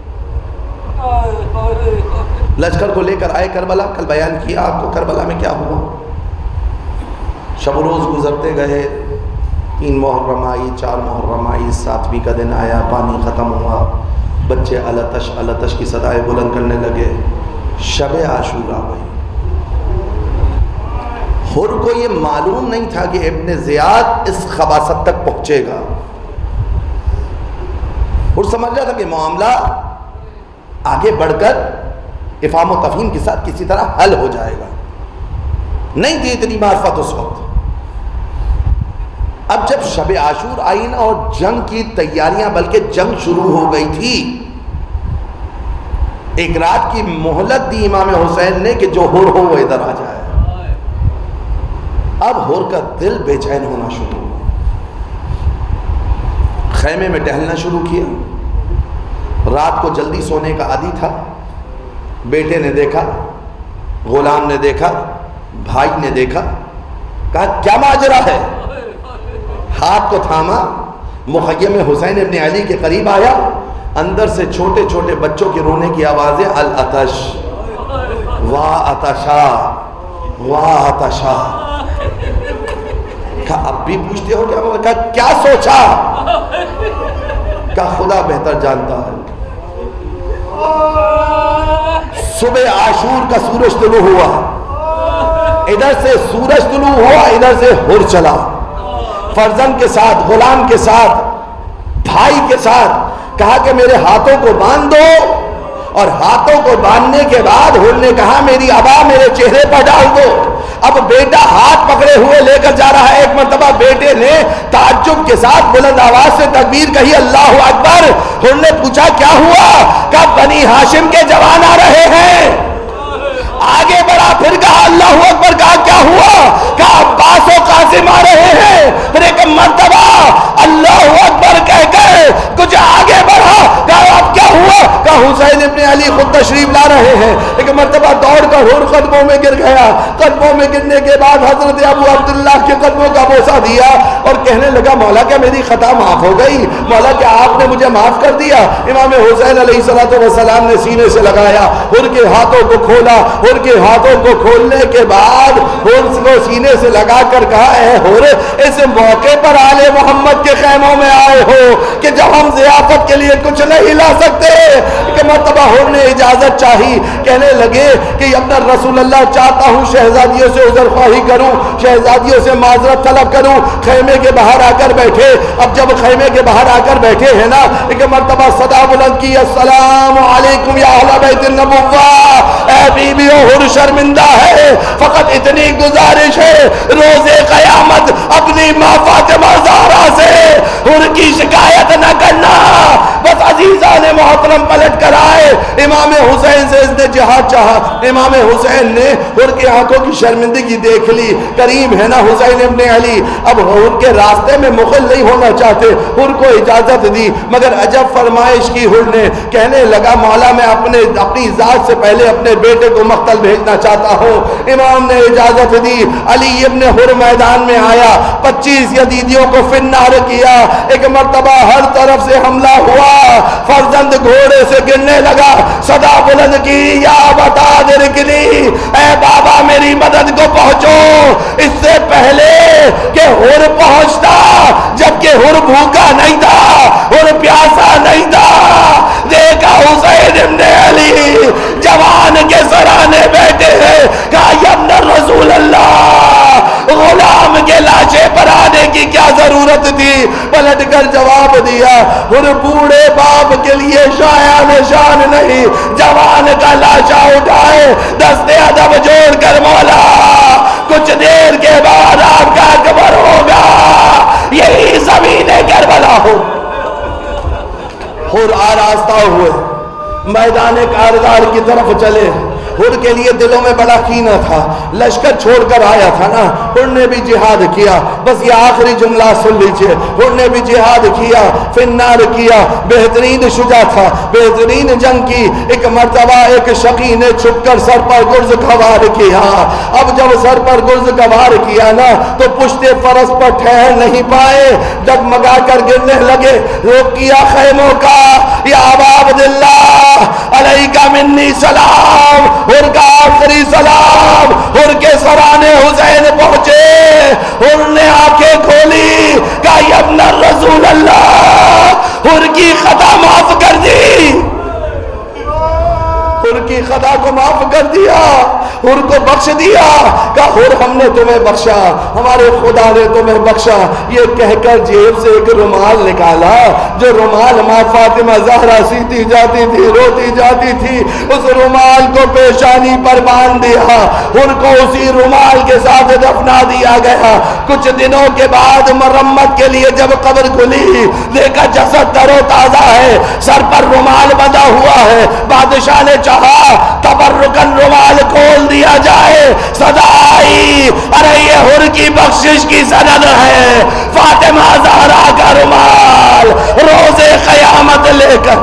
لشکر کو لے کر آئے کربلا. کل بیان کیا آپ کو کربلا میں کیا ہوا. شب و روز گزرتے گئے، 3 محرم آئی، 4 محرم آئی، 7ویں کا دن آیا، پانی ختم ہوا، بچے التش التش کی صدائیں بلند کرنے لگے. شب عاشورا گئی. حر کو یہ معلوم نہیں تھا کہ ابن زیاد اس خباثت تک پہنچے گا. حر سمجھ رہا تھا کہ معاملہ آگے بڑھ کر افہام و تفہیم کے ساتھ کسی طرح حل ہو جائے گا. نہیں تھی اتنی معرفت اس وقت. اب جب شب عاشور آئی نا اور جنگ کی تیاریاں، بلکہ جنگ شروع ہو گئی تھی، ایک رات کی مہلت دی امام حسین نے کہ جو حر ہو وہ ادھر آ جائے. اب حر کا دل بے چین ہونا شروع ہوا. خیمے میں ٹہلنا شروع کیا. رات کو جلدی سونے کا عادی تھا. بیٹے نے دیکھا، غلام نے دیکھا، بھائی نے دیکھا، کہا کیا ماجرا ہے. ہاتھ کو تھاما، مخیم حسین ابن علی کے قریب آیا. اندر سے چھوٹے چھوٹے بچوں کے رونے کی آوازیں، العطش واہ عطشا واہ عطشا. کہا اب بھی پوچھتے ہو کیا؟ کہا کیا سوچا؟ کہا خدا بہتر جانتا ہے. صبح عاشور کا سورج طلوع ہوا، ادھر سے سورج طلوع ہوا، ادھر سے حر چلا. فرزند کے ساتھ، غلام کے ساتھ، بھائی کے ساتھ کہا کہ میرے ہاتھوں کو باندھ دو. اور ہاتھوں کو باندھنے کے بعد حر نے کہا میری ابا میرے چہرے پر ڈال دو. اب بیٹا ہاتھ پکڑے ہوئے لے کر جا رہا ہے. ایک مرتبہ بیٹے نے تعجب کے ساتھ بلند آواز سے تکبیر کہی، اللہ اکبر. حر نے پوچھا کیا ہوا؟ کہا بنی ہاشم کے جوان آ رہے ہیں. آگے بڑھا، پھر کہا اللہ اکبر. کہا کیا ہوا؟ کہا عباس و قاسم آ رہے ہیں. پھر ایک مرتبہ اللہ اکبر کہہ کر کچھ آگے بڑھا. کہا اب کیا ہوا؟ کہا حسین ابن علی خود تشریف لا رہے ہیں. ایک مرتبہ دوڑ کر حر قدموں میں گر گیا. قدموں میں گرنے کے بعد حضرت ابو عبداللہ کے قدموں کا بوسہ دیا اور کہنے لگا مولا کیا میری خطا معاف ہو گئی؟ مولا کیا آپ نے مجھے معاف کر دیا؟ امام حسین علیہ السلام نے سینے سے لگایا، حر کے ہاتھوں کو کھولا. حر کے ہاتھوں کو کھولنے کے بعد حر کو سینے سے لگا کر کہا اے حر، اس موقع پر آل محمد کے خیموں میں آئے ہو کہ جب ہم ضیافت کے لیے کچھ نہیں لا سکتے. کہ مرتبہ حر نے اجازت چاہی. کہنے لگے کہ اپنا رسول اللہ چاہتا ہوں شہزادیوں سے عذر خواہی کروں، شہزادیوں سے معذرت طلب کروں. خیمے کے باہر آ کر بیٹھے. اب جب خیمے کے باہر آ کر بیٹھے ہیں نا، ایک مرتبہ صدا بلند کی، السلام علیکم یا اہل بیت النبوہ. اے بیویو حر شرمندہ ہے، فقط اتنی گزارش ہے روز قیامت اپنی ماں فاطمہ زہرا سے حر کی شکایت نہ کرنا. بس عزیزان محترم پلٹ کر آئے. امام حسین سے اس نے جہاد چاہا. امام حسین نے حر کے آنکھوں کی شرمندگی دیکھ لی. کریم ہے نا حسین ابن علی. اب حر کے راستے میں مخل نہیں ہونا چاہتے. حر کو اجازت دی، مگر عجب فرمائش کی حر نے. کہنے لگا مولا میں اپنی ذات سے پہلے اپنے بیٹے کو مقتل بھیجنا چاہتا ہوں. امام نے اجازت دی. علی ابن حر میدان میں آیا، 25 یزیدیوں کو فنار کیا. ایک مرتبہ ہر طرف سے حملہ ہوا. فرزند گھوڑے سے گرنے لگا. صدا بلند کی یا بتا درکنی، اے بابا میری مدد کو پہنچو، اس سے پہلے کہ ہر پہنچتا، جبکہ ہر بھوکا نہیں تھا، ہر پیاسا نہیں تھا، دیکھا حسین ابن علی جوان کے سرانے بیٹھے ہیں، کہا یا ابن رسول اللہ، غلام کے لاشے پر آنے کی کیا ضرورت تھی؟ پلٹ کر جواب دیا، ہر بوڑھے باپ کے لیے شایع نشان نہیں، جوان کا لاشا اٹھائے، دست ادب جوڑ کر مولا کچھ دیر کے بعد آپ کا اکبر ہوگا، یہی زمین کربلا ہو۔ ہر آراستہ ہوئے میدان کارزار کی طرف چلے، ہر کے لیے دلوں میں بڑا کینہ تھا، لشکر چھوڑ کر آیا تھا نا، ہر نے بھی جہاد کیا، بس یہ آخری جملہ سن لیجئے، ہر نے بھی جہاد کیا، فنار کیا، بہترین شجاع تھا، بہترین جنگ کی، ایک مرتبہ ایک شقی نے چھپ کر سر پر گرز کھوار کیا، اب جب سر پر گرز کھوار کیا نا تو پشت فرس پر ٹھہر نہیں پائے، ڈگمگا کر گرنے لگے، روک کیا خیموں کا، یا ابا عبداللہ علیکہ منی سلام، ہر کا آخری سلام، ہر کے سرانے حسین پہنچے، ہر نے آنکھیں کھولی، کہا یا ابن رسول اللہ، ہر کی خطا معاف کر دی، ہر کی خطا کو معاف کر دیا، ہر کو بخش دیا، کہا ہر ہم نے تمہیں بخشا، ہمارے خدا نے تمہیں بخشا، یہ کہہ کر جیب سے ایک رومال نکالا، جو رومال ماں فاطمہ زہرا سیتی جاتی تھی، روتی جاتی تھی، اس رومال کو پیشانی پر باندھ دیا، ہر کو اسی رومال کے ساتھ دفنا دیا گیا۔ کچھ دنوں کے بعد مرمت کے لیے جب قبر کھلی، دیکھا جسد تر و تازہ ہے، سر پر رومال بندھا ہوا ہے، بادشاہ نے چاہا تبرکن رومال کھول دیا جائے، صدا آئی، ارے یہ ہر کی بخشش کی سند ہے، فاطمہ زہرا کا رومال روز قیامت لے کر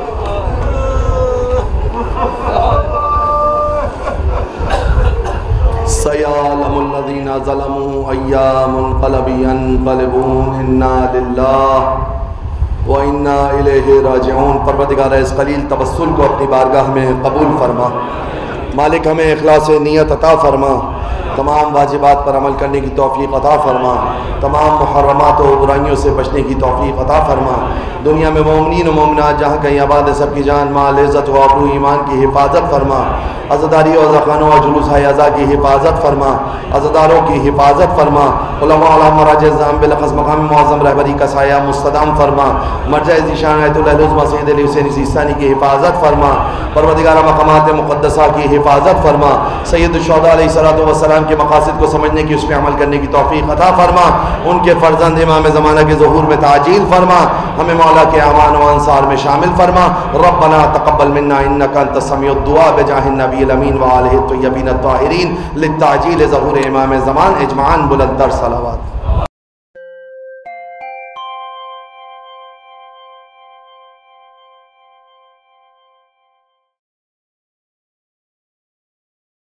سیعلم الذین ظلموا ایا منقلب ینقلبون، انا للہ وَإِنَّا إِلَيْهِ راجعون۔ پروردگار اس قلیل توسل کو اپنی بارگاہ میں قبول فرما، مالک ہمیں اخلاص نیت عطا فرما، تمام واجبات پر عمل کرنے کی توفیق عطا فرما، تمام محرمات و برائیوں سے بچنے کی توفیق عطا فرما، دنیا میں مومنین و مومنات جہاں کہیں آباد ہے سب کی جان مال عزت و آبرو ایمان کی حفاظت فرما، عزاداری و عزاخانوں اور جلوس عزا کی حفاظت فرما، عزاداروں کی حفاظت فرما، علماء علام مراجع الزام بلخص مقام معظم رہبری کا سایہ مستدام فرما، مرجع ذیشان آیت اللہ العظمہ سید علی حسین سیستانی کی حفاظت فرما، پروردگار مقامات مقدسہ کی حفاظت فرما، سید الشہداء علیہ الصلوۃ والسلام کے مقاصد کو سمجھنے کی، اس پہ عمل کرنے کی توفیق عطا فرما، ان کے فرزند امام زمانہ کے ظہور میں تعجیل فرما، ہمیں مولا کے اعوان و انصار میں شامل فرما، ربنا تقبل منا انک انت السمیع الدعاء بجاہ النبی الامین وآلہ الطیبین الطاہرین، للتعجیل ظہور امام زمان اجمعان بلند در صلوات۔